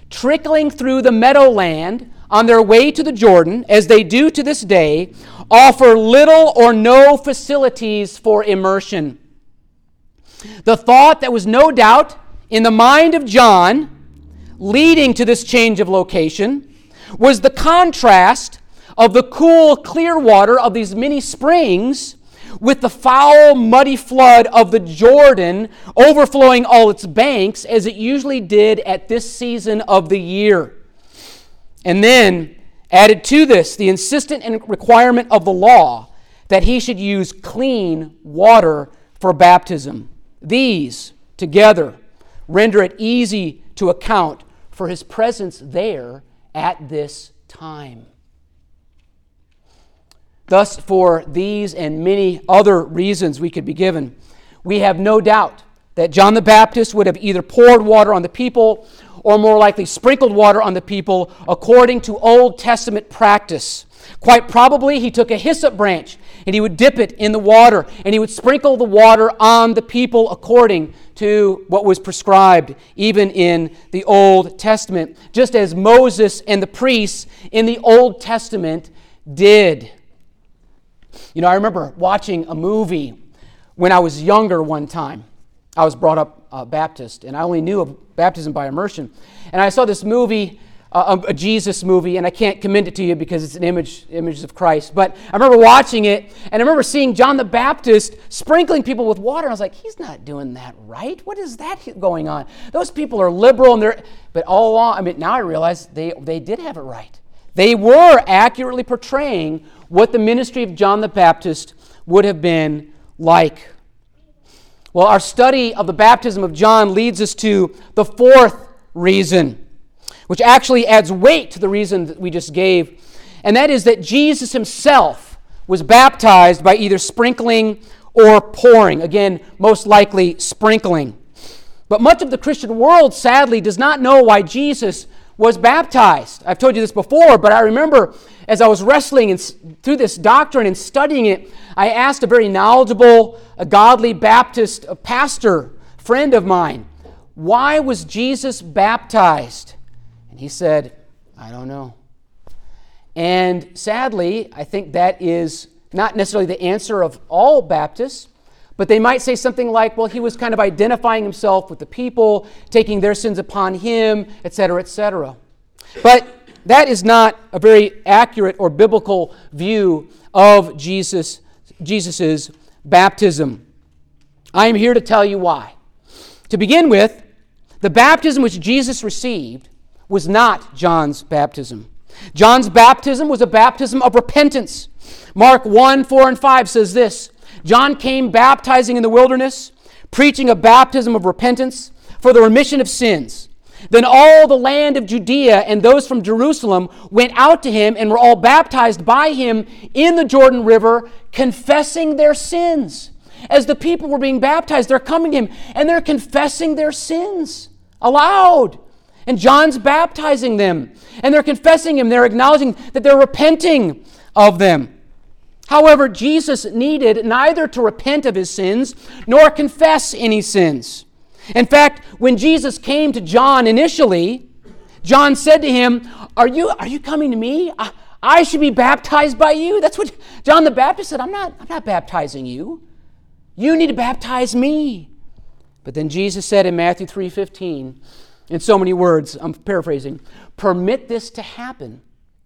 trickling through the meadowland on their way to the Jordan, as they do to this day, offer little or no facilities for immersion. The thought that was no doubt in the mind of John, leading to this change of location, was the contrast of the cool, clear water of these many springs with the foul, muddy flood of the Jordan overflowing all its banks, as it usually did at this season of the year. And then, added to this, the insistent requirement of the law that he should use clean water for baptism. These, together, render it easy to account for his presence there at this time. Thus, for these and many other reasons we could be given, we have no doubt that John the Baptist would have either poured water on the people or more likely sprinkled water on the people according to Old Testament practice. Quite probably he took a hyssop branch and he would dip it in the water and he would sprinkle the water on the people according to what was prescribed even in the Old Testament, just as Moses and the priests in the Old Testament did. You know, I remember watching a movie when I was younger one time. I was brought up uh, Baptist, and I only knew of baptism by immersion. And I saw this movie, uh, a Jesus movie, and I can't commend it to you because it's an image, image of Christ. But I remember watching it, and I remember seeing John the Baptist sprinkling people with water. I was like, he's not doing that right. What is that going on? Those people are liberal, and they're. But all along, I mean, now I realize they they did have it right. They were accurately portraying what the ministry of John the Baptist would have been like. Well, our study of the baptism of John leads us to the fourth reason, which actually adds weight to the reason that we just gave, and that is that Jesus himself was baptized by either sprinkling or pouring. Again, most likely sprinkling. But much of the Christian world, sadly, does not know why Jesus was baptized. I've told you this before, but I remember as I was wrestling and through this doctrine and studying it, I asked a very knowledgeable, a godly Baptist a pastor, friend of mine, why was Jesus baptized? And he said, I don't know. And sadly, I think that is not necessarily the answer of all Baptists, but they might say something like, well, he was kind of identifying himself with the people, taking their sins upon him, et cetera, et cetera. But that is not a very accurate or biblical view of Jesus, Jesus's baptism. I am here to tell you why. To begin with, the baptism which Jesus received was not John's baptism. John's baptism was a baptism of repentance. Mark one, four, and five says this, John came baptizing in the wilderness, preaching a baptism of repentance for the remission of sins. Then all the land of Judea and those from Jerusalem went out to him and were all baptized by him in the Jordan River, confessing their sins. As the people were being baptized, they're coming to him and they're confessing their sins aloud. And John's baptizing them. And they're confessing him. They're acknowledging that they're repenting of them. However, Jesus needed neither to repent of his sins nor confess any sins. In fact, when Jesus came to John initially, John said to him, Are you, are you coming to me? I, I should be baptized by you. That's what John the Baptist said. I'm not, I'm not baptizing you. You need to baptize me. But then Jesus said in Matthew three fifteen, in so many words, I'm paraphrasing, permit this to happen,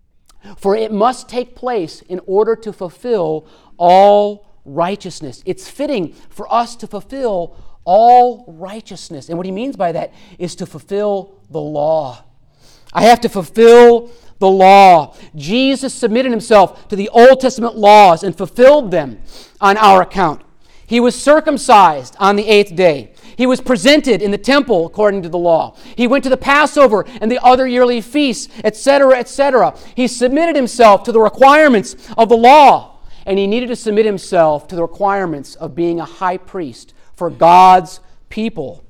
for it must take place in order to fulfill all righteousness. It's fitting for us to fulfill all righteousness. And what he means by that is to fulfill the law. I have to fulfill the law. Jesus submitted himself to the Old Testament laws and fulfilled them on our account. He was circumcised on the eighth day. He was presented in the temple according to the law. He went to the Passover and the other yearly feasts, et cetera, et cetera. He submitted himself to the requirements of the law, and he needed to submit himself to the requirements of being a high priest for God's people.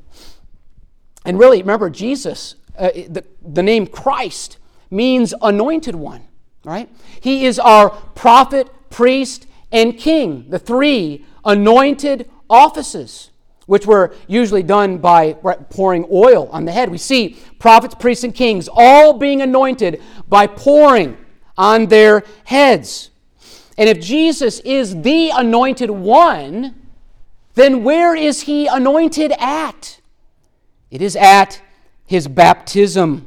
And really, remember, Jesus, uh, the, the name Christ means anointed one, right? He is our prophet, priest, and king, the three anointed offices. which were usually done by pouring oil on the head. We see prophets, priests, and kings all being anointed by pouring on their heads. And if Jesus is the anointed one, then where is he anointed at? It is at his baptism.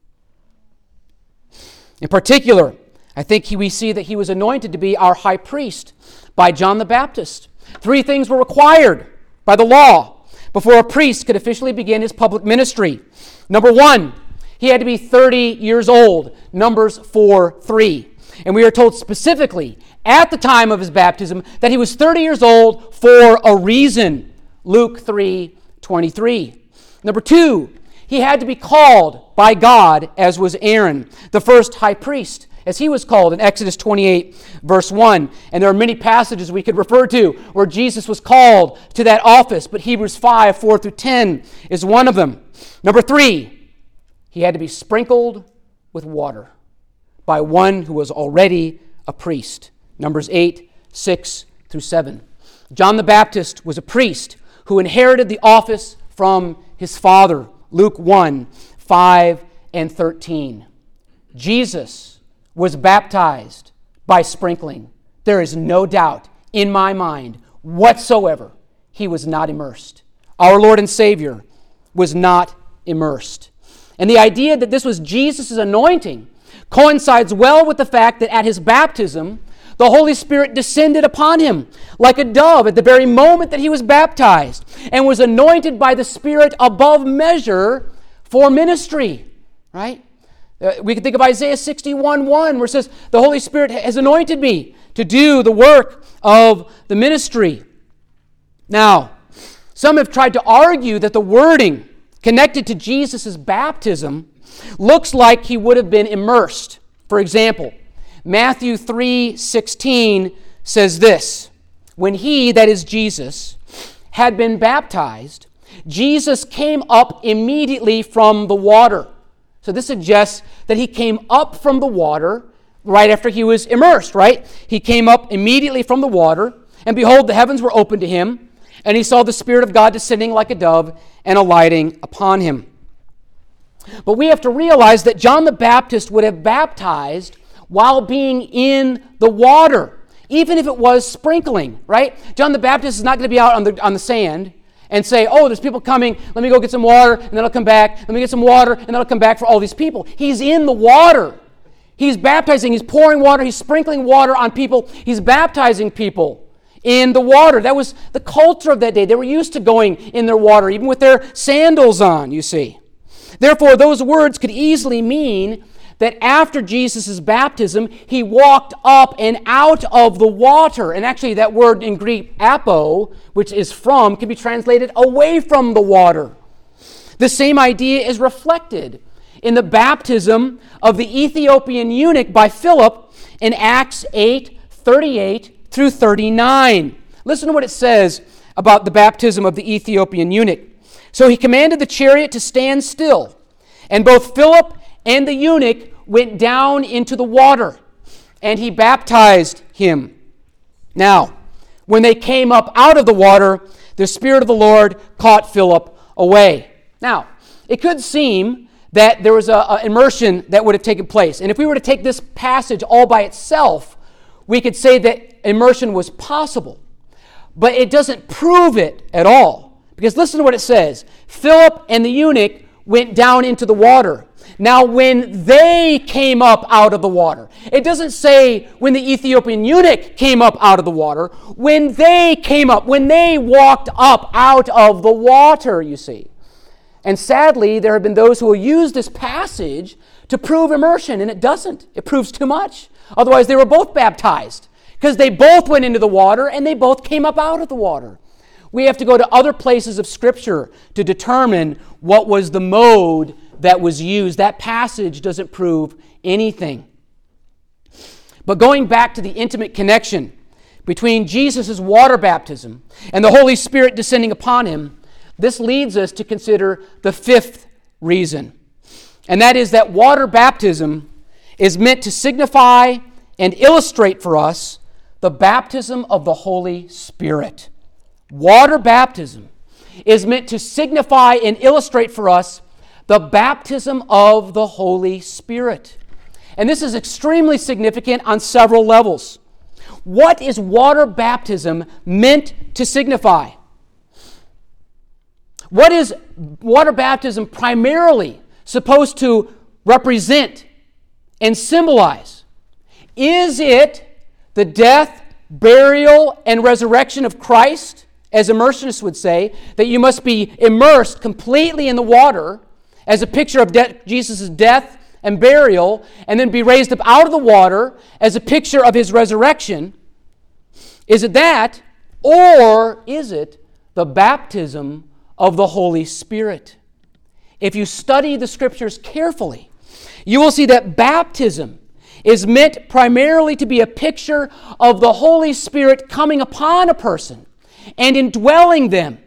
In particular, I think he, we see that he was anointed to be our high priest by John the Baptist. Three things were required by the law before a priest could officially begin his public ministry. Number one, he had to be thirty years old, Numbers four three. And we are told specifically at the time of his baptism that he was thirty years old for a reason, Luke three twenty-three. Number two, he had to be called by God, as was Aaron, the first high priest, as he was called in Exodus twenty-eight, verse one. And there are many passages we could refer to where Jesus was called to that office, but Hebrews five, four through ten is one of them. Number three, he had to be sprinkled with water by one who was already a priest. Numbers eight, six through seven. John the Baptist was a priest who inherited the office from his father. Luke one, five and thirteen. Jesus was baptized by sprinkling. There is no doubt in my mind whatsoever he was not immersed. Our Lord and Savior was not immersed. And the idea that this was Jesus' anointing coincides well with the fact that at his baptism, the Holy Spirit descended upon him like a dove at the very moment that he was baptized and was anointed by the Spirit above measure for ministry, right? Uh, we can think of Isaiah sixty-one one where it says, the Holy Spirit has anointed me to do the work of the ministry. Now, some have tried to argue that the wording connected to Jesus' baptism looks like he would have been immersed. For example, Matthew three sixteen says this, when he, that is Jesus, had been baptized, Jesus came up immediately from the water. So this suggests that he came up from the water right after he was immersed, right? He came up immediately from the water, and behold, the heavens were opened to him, and he saw the Spirit of God descending like a dove and alighting upon him. But we have to realize that John the Baptist would have baptized while being in the water, even if it was sprinkling, right? John the Baptist is not going to be out on the on the sand and say, oh, there's people coming, let me go get some water, and then I'll come back, let me get some water, and then I'll come back for all these people. He's in the water. He's baptizing, he's pouring water, he's sprinkling water on people, he's baptizing people in the water. That was the culture of that day. They were used to going in their water, even with their sandals on, you see. Therefore, those words could easily mean that after Jesus' baptism, he walked up and out of the water. And actually, that word in Greek, apo, which is from, can be translated away from the water. The same idea is reflected in the baptism of the Ethiopian eunuch by Philip in Acts eight, thirty-eight through thirty-nine. Listen to what it says about the baptism of the Ethiopian eunuch. So he commanded the chariot to stand still, and both Philip and the eunuch went down into the water, and he baptized him. Now, when they came up out of the water, the Spirit of the Lord caught Philip away. Now, it could seem that there was an immersion that would have taken place. And if we were to take this passage all by itself, we could say that immersion was possible. But it doesn't prove it at all. Because listen to what it says. Philip and the eunuch went down into the water. Now, when they came up out of the water, it doesn't say when the Ethiopian eunuch came up out of the water. When they came up, when they walked up out of the water, you see. And sadly, there have been those who will use this passage to prove immersion, and it doesn't. It proves too much. Otherwise, they were both baptized because they both went into the water and they both came up out of the water. We have to go to other places of Scripture to determine what was the mode that was used. That passage doesn't prove anything. But going back to the intimate connection between Jesus' water baptism and the Holy Spirit descending upon him, this leads us to consider the fifth reason. And that is that water baptism is meant to signify and illustrate for us the baptism of the Holy Spirit. Water baptism is meant to signify and illustrate for us the baptism of the Holy Spirit. And this is extremely significant on several levels. What is water baptism meant to signify? What is water baptism primarily supposed to represent and symbolize? Is it the death, burial, and resurrection of Christ, as immersionists would say, that you must be immersed completely in the water as a picture of de- Jesus' death and burial, and then be raised up out of the water as a picture of his resurrection? Is it that, or is it the baptism of the Holy Spirit? If you study the Scriptures carefully, you will see that baptism is meant primarily to be a picture of the Holy Spirit coming upon a person and indwelling them.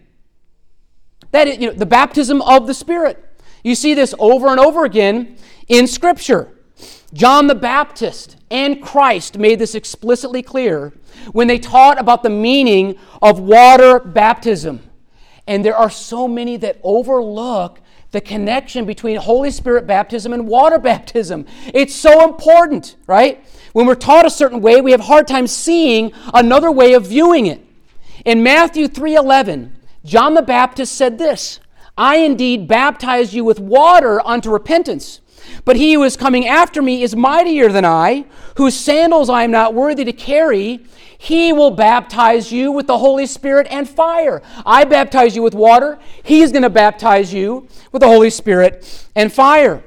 That is, you know, the baptism of the Spirit. You see this over and over again in Scripture. John the Baptist and Christ made this explicitly clear when they taught about the meaning of water baptism. And there are so many that overlook the connection between Holy Spirit baptism and water baptism. It's so important, right? When we're taught a certain way, we have a hard time seeing another way of viewing it. In Matthew three eleven, John the Baptist said this, "I indeed baptize you with water unto repentance, but he who is coming after me is mightier than I, whose sandals I am not worthy to carry. He will baptize you with the Holy Spirit and fire." I baptize you with water. He's going to baptize you with the Holy Spirit and fire.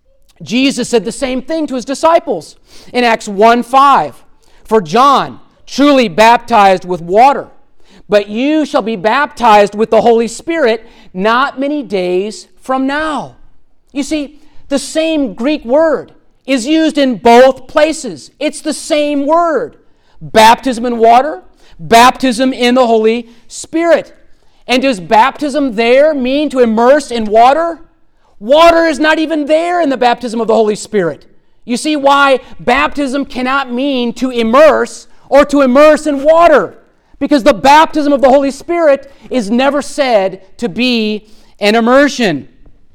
Jesus said the same thing to his disciples in Acts one five. "For John truly baptized with water, but you shall be baptized with the Holy Spirit not many days from now." You see, the same Greek word is used in both places. It's the same word. Baptism in water, baptism in the Holy Spirit. And does baptism there mean to immerse in water? Water is not even there in the baptism of the Holy Spirit. You see why baptism cannot mean to immerse or to immerse in water. Because the baptism of the Holy Spirit is never said to be an immersion.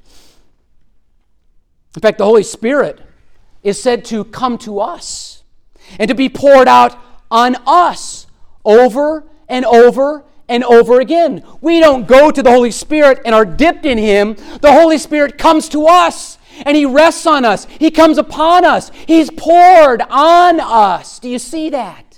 In fact, the Holy Spirit is said to come to us and to be poured out on us over and over and over again. We don't go to the Holy Spirit and are dipped in Him. The Holy Spirit comes to us and He rests on us. He comes upon us. He's poured on us. Do you see that?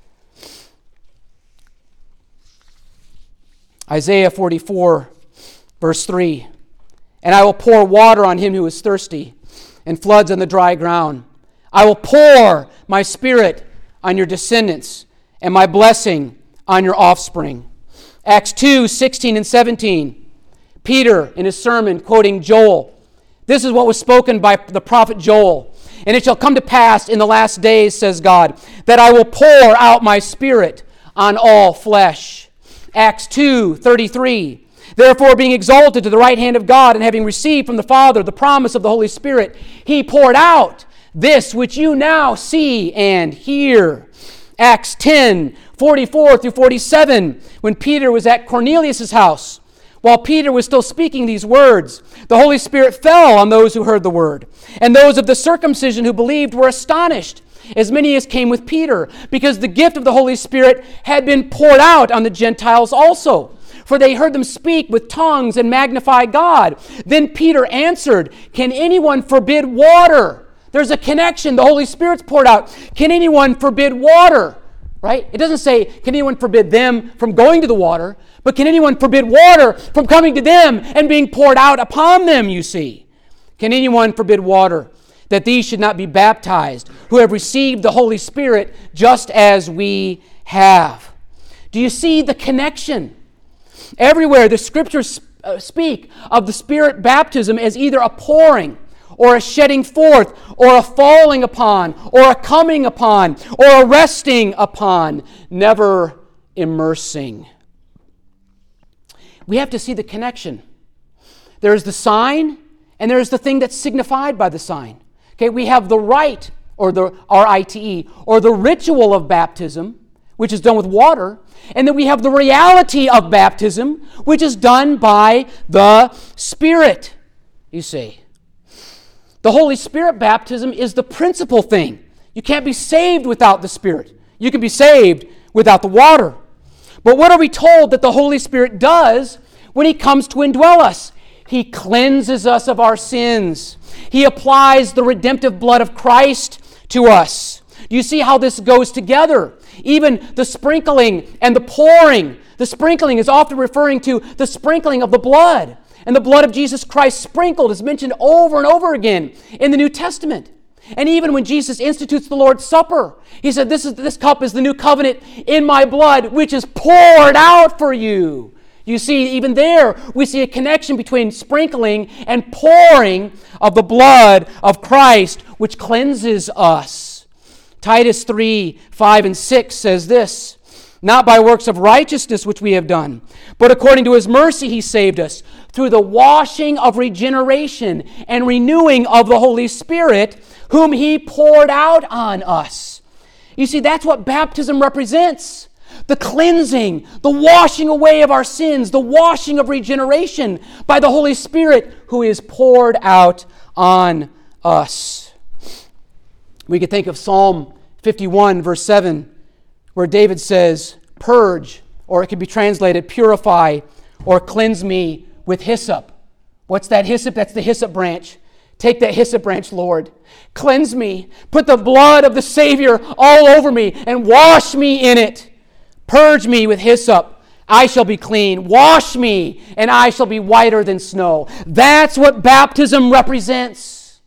Isaiah forty-four, verse three. "And I will pour water on him who is thirsty, and floods on the dry ground. I will pour my Spirit on your descendants, and my blessing on your offspring." Acts two, sixteen and seventeen. Peter, in his sermon, quoting Joel, this is what was spoken by the prophet Joel. "And it shall come to pass in the last days, says God, that I will pour out my Spirit on all flesh." Acts two, thirty-three. "Therefore, being exalted to the right hand of God, and having received from the Father the promise of the Holy Spirit, He poured out this which you now see and hear." Acts ten, forty-four through forty-seven, when Peter was at Cornelius' house. While Peter was still speaking these words, the Holy Spirit fell on those who heard the word. And those of the circumcision who believed were astonished, as many as came with Peter, because the gift of the Holy Spirit had been poured out on the Gentiles also. For they heard them speak with tongues and magnify God. Then Peter answered, "Can anyone forbid water?" There's a connection. The Holy Spirit's poured out. Can anyone forbid water? Right? It doesn't say, can anyone forbid them from going to the water? But can anyone forbid water from coming to them and being poured out upon them, you see? Can anyone forbid water, that these should not be baptized, who have received the Holy Spirit just as we have? Do you see the connection? Everywhere the Scriptures speak of the Spirit baptism as either a pouring or a shedding forth or a falling upon or a coming upon or a resting upon, never immersing. We have to see the connection. There is the sign and there is the thing that's signified by the sign. Okay, we have the rite or the R I T E or the ritual of baptism, which is done with water, and then we have the reality of baptism, which is done by the Spirit, you see. The Holy Spirit baptism is the principal thing. You can't be saved without the Spirit. You can be saved without the water. But what are we told that the Holy Spirit does when He comes to indwell us? He cleanses us of our sins. He applies the redemptive blood of Christ to us. Do you see how this goes together? Even the sprinkling and the pouring. The sprinkling is often referring to the sprinkling of the blood. And the blood of Jesus Christ sprinkled is mentioned over and over again in the New Testament. And even when Jesus institutes the Lord's Supper, He said, this, is, this cup is the new covenant in my blood, which is poured out for you. You see, even there, we see a connection between sprinkling and pouring of the blood of Christ, which cleanses us. Titus three, five, and six says this, not by works of righteousness which we have done, but according to His mercy He saved us, through the washing of regeneration and renewing of the Holy Spirit, whom He poured out on us. You see, that's what baptism represents. The cleansing, the washing away of our sins, the washing of regeneration by the Holy Spirit who is poured out on us. We could think of Psalm fifty-one, verse seven, where David says, purge, or it could be translated, purify, or cleanse me with hyssop. What's that hyssop? That's the hyssop branch. Take that hyssop branch, Lord. Cleanse me. Put the blood of the Savior all over me and wash me in it. Purge me with hyssop. I shall be clean. Wash me, and I shall be whiter than snow. That's what baptism represents.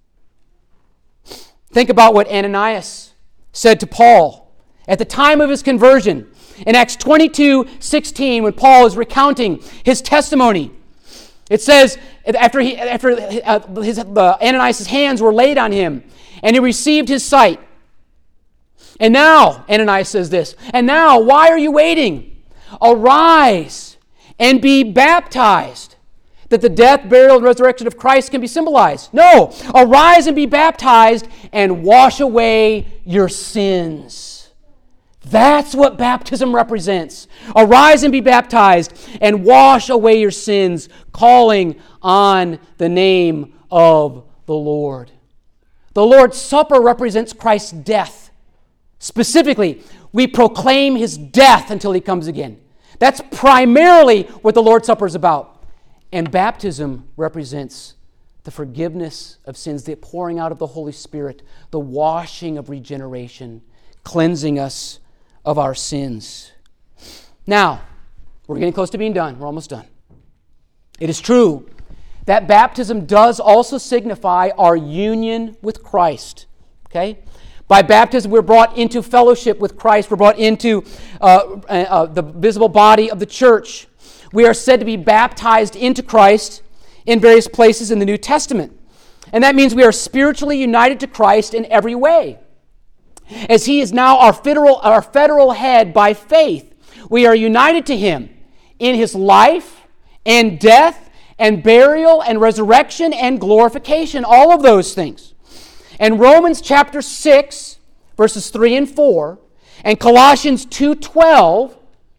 Think about what Ananias said to Paul at the time of his conversion. In Acts twenty-two sixteen, when Paul is recounting his testimony, it says, after he, after uh, his, uh, Ananias' hands were laid on him, and he received his sight. And now, Ananias says this, and now, why are you waiting? Arise and be baptized, that the death, burial, and resurrection of Christ can be symbolized. No, arise and be baptized and wash away your sins. That's what baptism represents. Arise and be baptized and wash away your sins, calling on the name of the Lord. The Lord's Supper represents Christ's death. Specifically, we proclaim His death until He comes again. That's primarily what the Lord's Supper is about. And baptism represents the forgiveness of sins, the pouring out of the Holy Spirit, the washing of regeneration, cleansing us of our sins. Now, we're getting close to being done. We're almost done. It is true that baptism does also signify our union with Christ. Okay? By baptism, we're brought into fellowship with Christ. We're brought into uh, uh, the visible body of the church. We are said to be baptized into Christ in various places in the New Testament. And that means we are spiritually united to Christ in every way. As He is now our federal, our federal head by faith, we are united to Him in His life and death and burial and resurrection and glorification, all of those things. And Romans chapter six, verses three and four, and Colossians two twelve,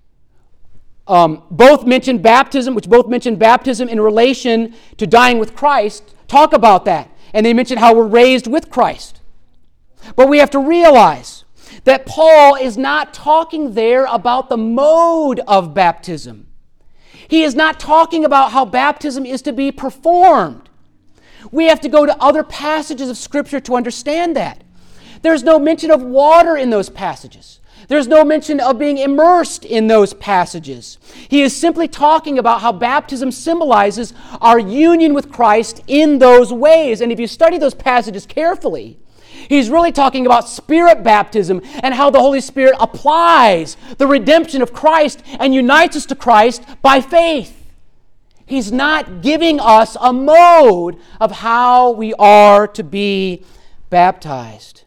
um, both mention baptism, which both mention baptism in relation to dying with Christ, talk about that. And they mention how we're raised with Christ. But we have to realize that Paul is not talking there about the mode of baptism. He is not talking about how baptism is to be performed. We have to go to other passages of Scripture to understand that. There's no mention of water in those passages. There's no mention of being immersed in those passages. He is simply talking about how baptism symbolizes our union with Christ in those ways. And if you study those passages carefully, he's really talking about Spirit baptism and how the Holy Spirit applies the redemption of Christ and unites us to Christ by faith. He's not giving us a mode of how we are to be baptized.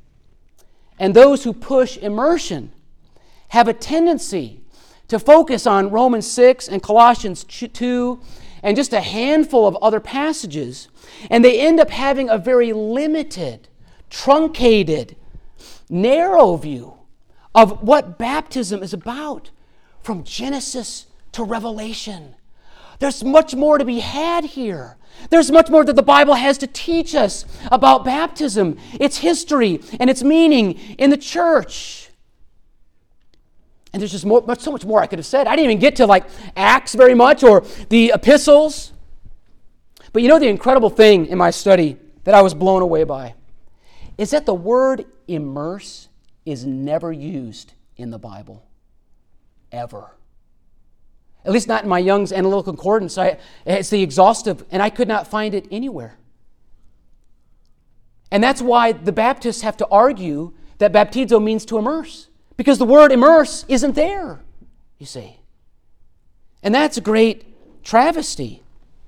And those who push immersion have a tendency to focus on Romans six and Colossians two and just a handful of other passages, and they end up having a very limited, truncated, narrow view of what baptism is about from Genesis to Revelation. There's much more to be had here. There's much more that the Bible has to teach us about baptism, its history, and its meaning in the church. And there's just more, much, so much more I could have said. I didn't even get to like Acts very much or the epistles. But you know the incredible thing in my study that I was blown away by is that the word immerse is never used in the Bible. Ever. At least not in my Young's Analytical Concordance. I, it's the exhaustive, and I could not find it anywhere. And that's why the Baptists have to argue that baptizo means to immerse, because the word immerse isn't there, you see. And that's a great travesty.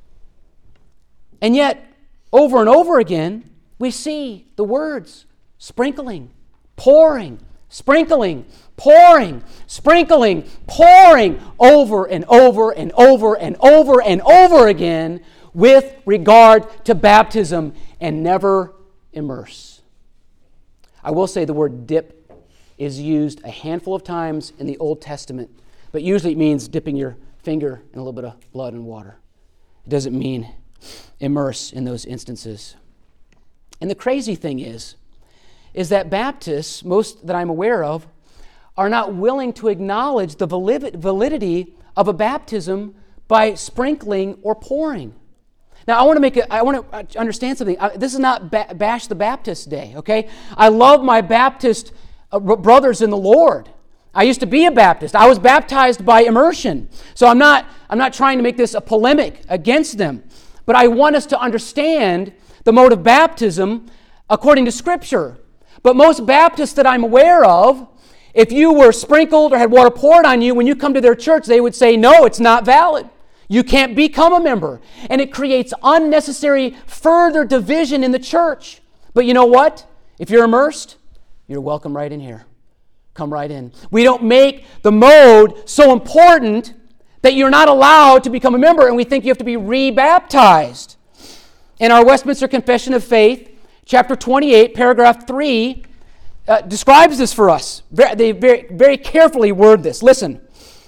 And yet, over and over again, we see the words sprinkling, pouring, sprinkling, pouring, sprinkling, pouring over and over and over and over and over again with regard to baptism, and never immerse. I will say the word dip is used a handful of times in the Old Testament, but usually it means dipping your finger in a little bit of blood and water. It doesn't mean immerse in those instances. And the crazy thing is, is that Baptists, most that I'm aware of, are not willing to acknowledge the validity of a baptism by sprinkling or pouring. Now, I want to make a, I want to understand something. I, this is not ba- Bash the Baptist Day, okay? I love my Baptist uh, brothers in the Lord. I used to be a Baptist. I was baptized by immersion. So I'm not, I'm not trying to make this a polemic against them. But I want us to understand the mode of baptism according to Scripture. But most Baptists that I'm aware of, if you were sprinkled or had water poured on you, when you come to their church, they would say, no, it's not valid. You can't become a member. And it creates unnecessary further division in the church. But you know what? If you're immersed, you're welcome right in here. Come right in. We don't make the mode so important that you're not allowed to become a member, and we think you have to be re-baptized. In our Westminster Confession of Faith, chapter twenty-eight, paragraph three, uh, describes this for us. They very, very carefully word this. Listen.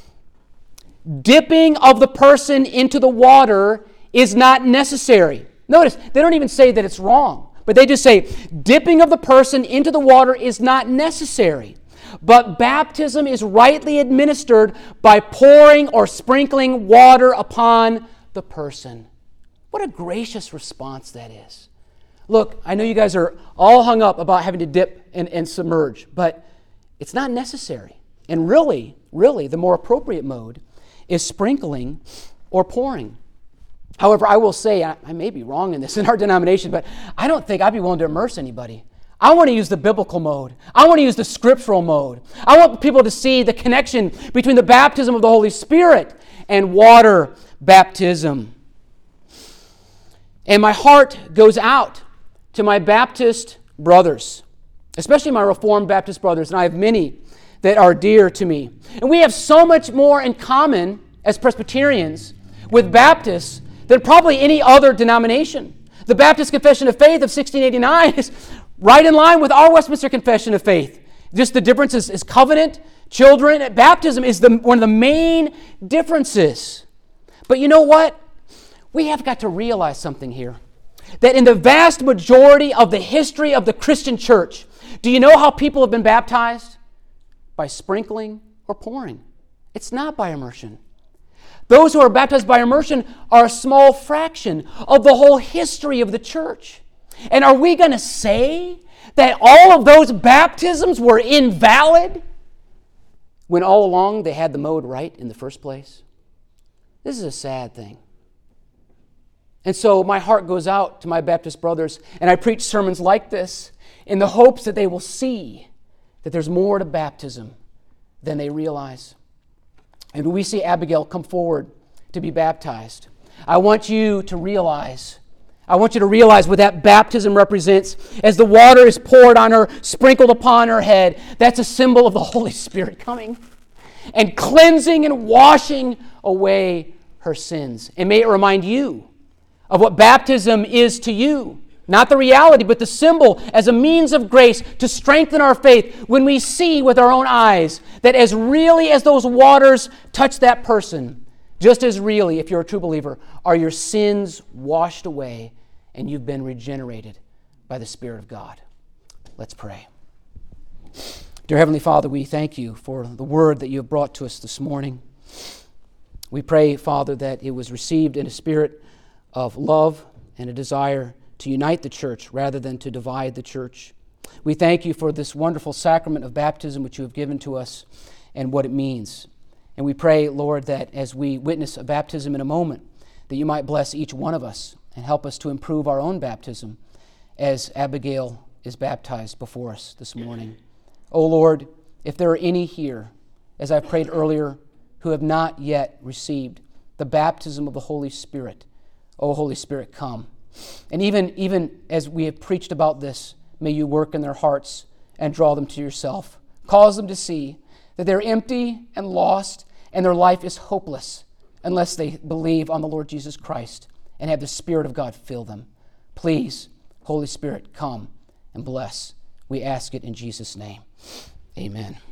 Dipping of the person into the water is not necessary. Notice, they don't even say that it's wrong, but they just say, dipping of the person into the water is not necessary. But baptism is rightly administered by pouring or sprinkling water upon the person. What a gracious response that is. Look, I know you guys are all hung up about having to dip and, and submerge, but it's not necessary. And really, really, the more appropriate mode is sprinkling or pouring. However, I will say, I, I may be wrong in this in our denomination, but I don't think I'd be willing to immerse anybody. I want to use the biblical mode. I want to use the scriptural mode. I want people to see the connection between the baptism of the Holy Spirit and water baptism. And my heart goes out to my Baptist brothers, especially my Reformed Baptist brothers, and I have many that are dear to me. And we have so much more in common as Presbyterians with Baptists than probably any other denomination. The Baptist Confession of Faith of sixteen eighty-nine is right in line with our Westminster Confession of Faith. Just the difference is, is covenant, children. Baptism is the, one of the main differences. But you know what? We have got to realize something here. That in the vast majority of the history of the Christian church, do you know how people have been baptized? By sprinkling or pouring. It's not by immersion. Those who are baptized by immersion are a small fraction of the whole history of the church. And are we going to say that all of those baptisms were invalid when all along they had the mode right in the first place? This is a sad thing. And so my heart goes out to my Baptist brothers, and I preach sermons like this in the hopes that they will see that there's more to baptism than they realize. And when we see Abigail come forward to be baptized, I want you to realize, I want you to realize what that baptism represents. As the water is poured on her, sprinkled upon her head, that's a symbol of the Holy Spirit coming and cleansing and washing away her sins. And may it remind you of what baptism is to you Not the reality, but the symbol as a means of grace to strengthen our faith when we see with our own eyes that as really as those waters touch that person, just as really, if you're a true believer, are your sins washed away and you've been regenerated by the Spirit of God. Let's pray. Dear Heavenly Father, we thank you for the word that you have brought to us this morning. We pray, Father, that it was received in a spirit of love and a desire to unite the church rather than to divide the church. We thank you for this wonderful sacrament of baptism which you have given to us and what it means. And we pray, Lord, that as we witness a baptism in a moment, that you might bless each one of us and help us to improve our own baptism as Abigail is baptized before us this morning. Oh Lord, if there are any here, as I prayed earlier, who have not yet received the baptism of the Holy Spirit, oh Holy Spirit, come. And even, even as we have preached about this, may you work in their hearts and draw them to yourself. Cause them to see that they're empty and lost and their life is hopeless unless they believe on the Lord Jesus Christ and have the Spirit of God fill them. Please, Holy Spirit, come and bless. We ask it in Jesus' name. Amen.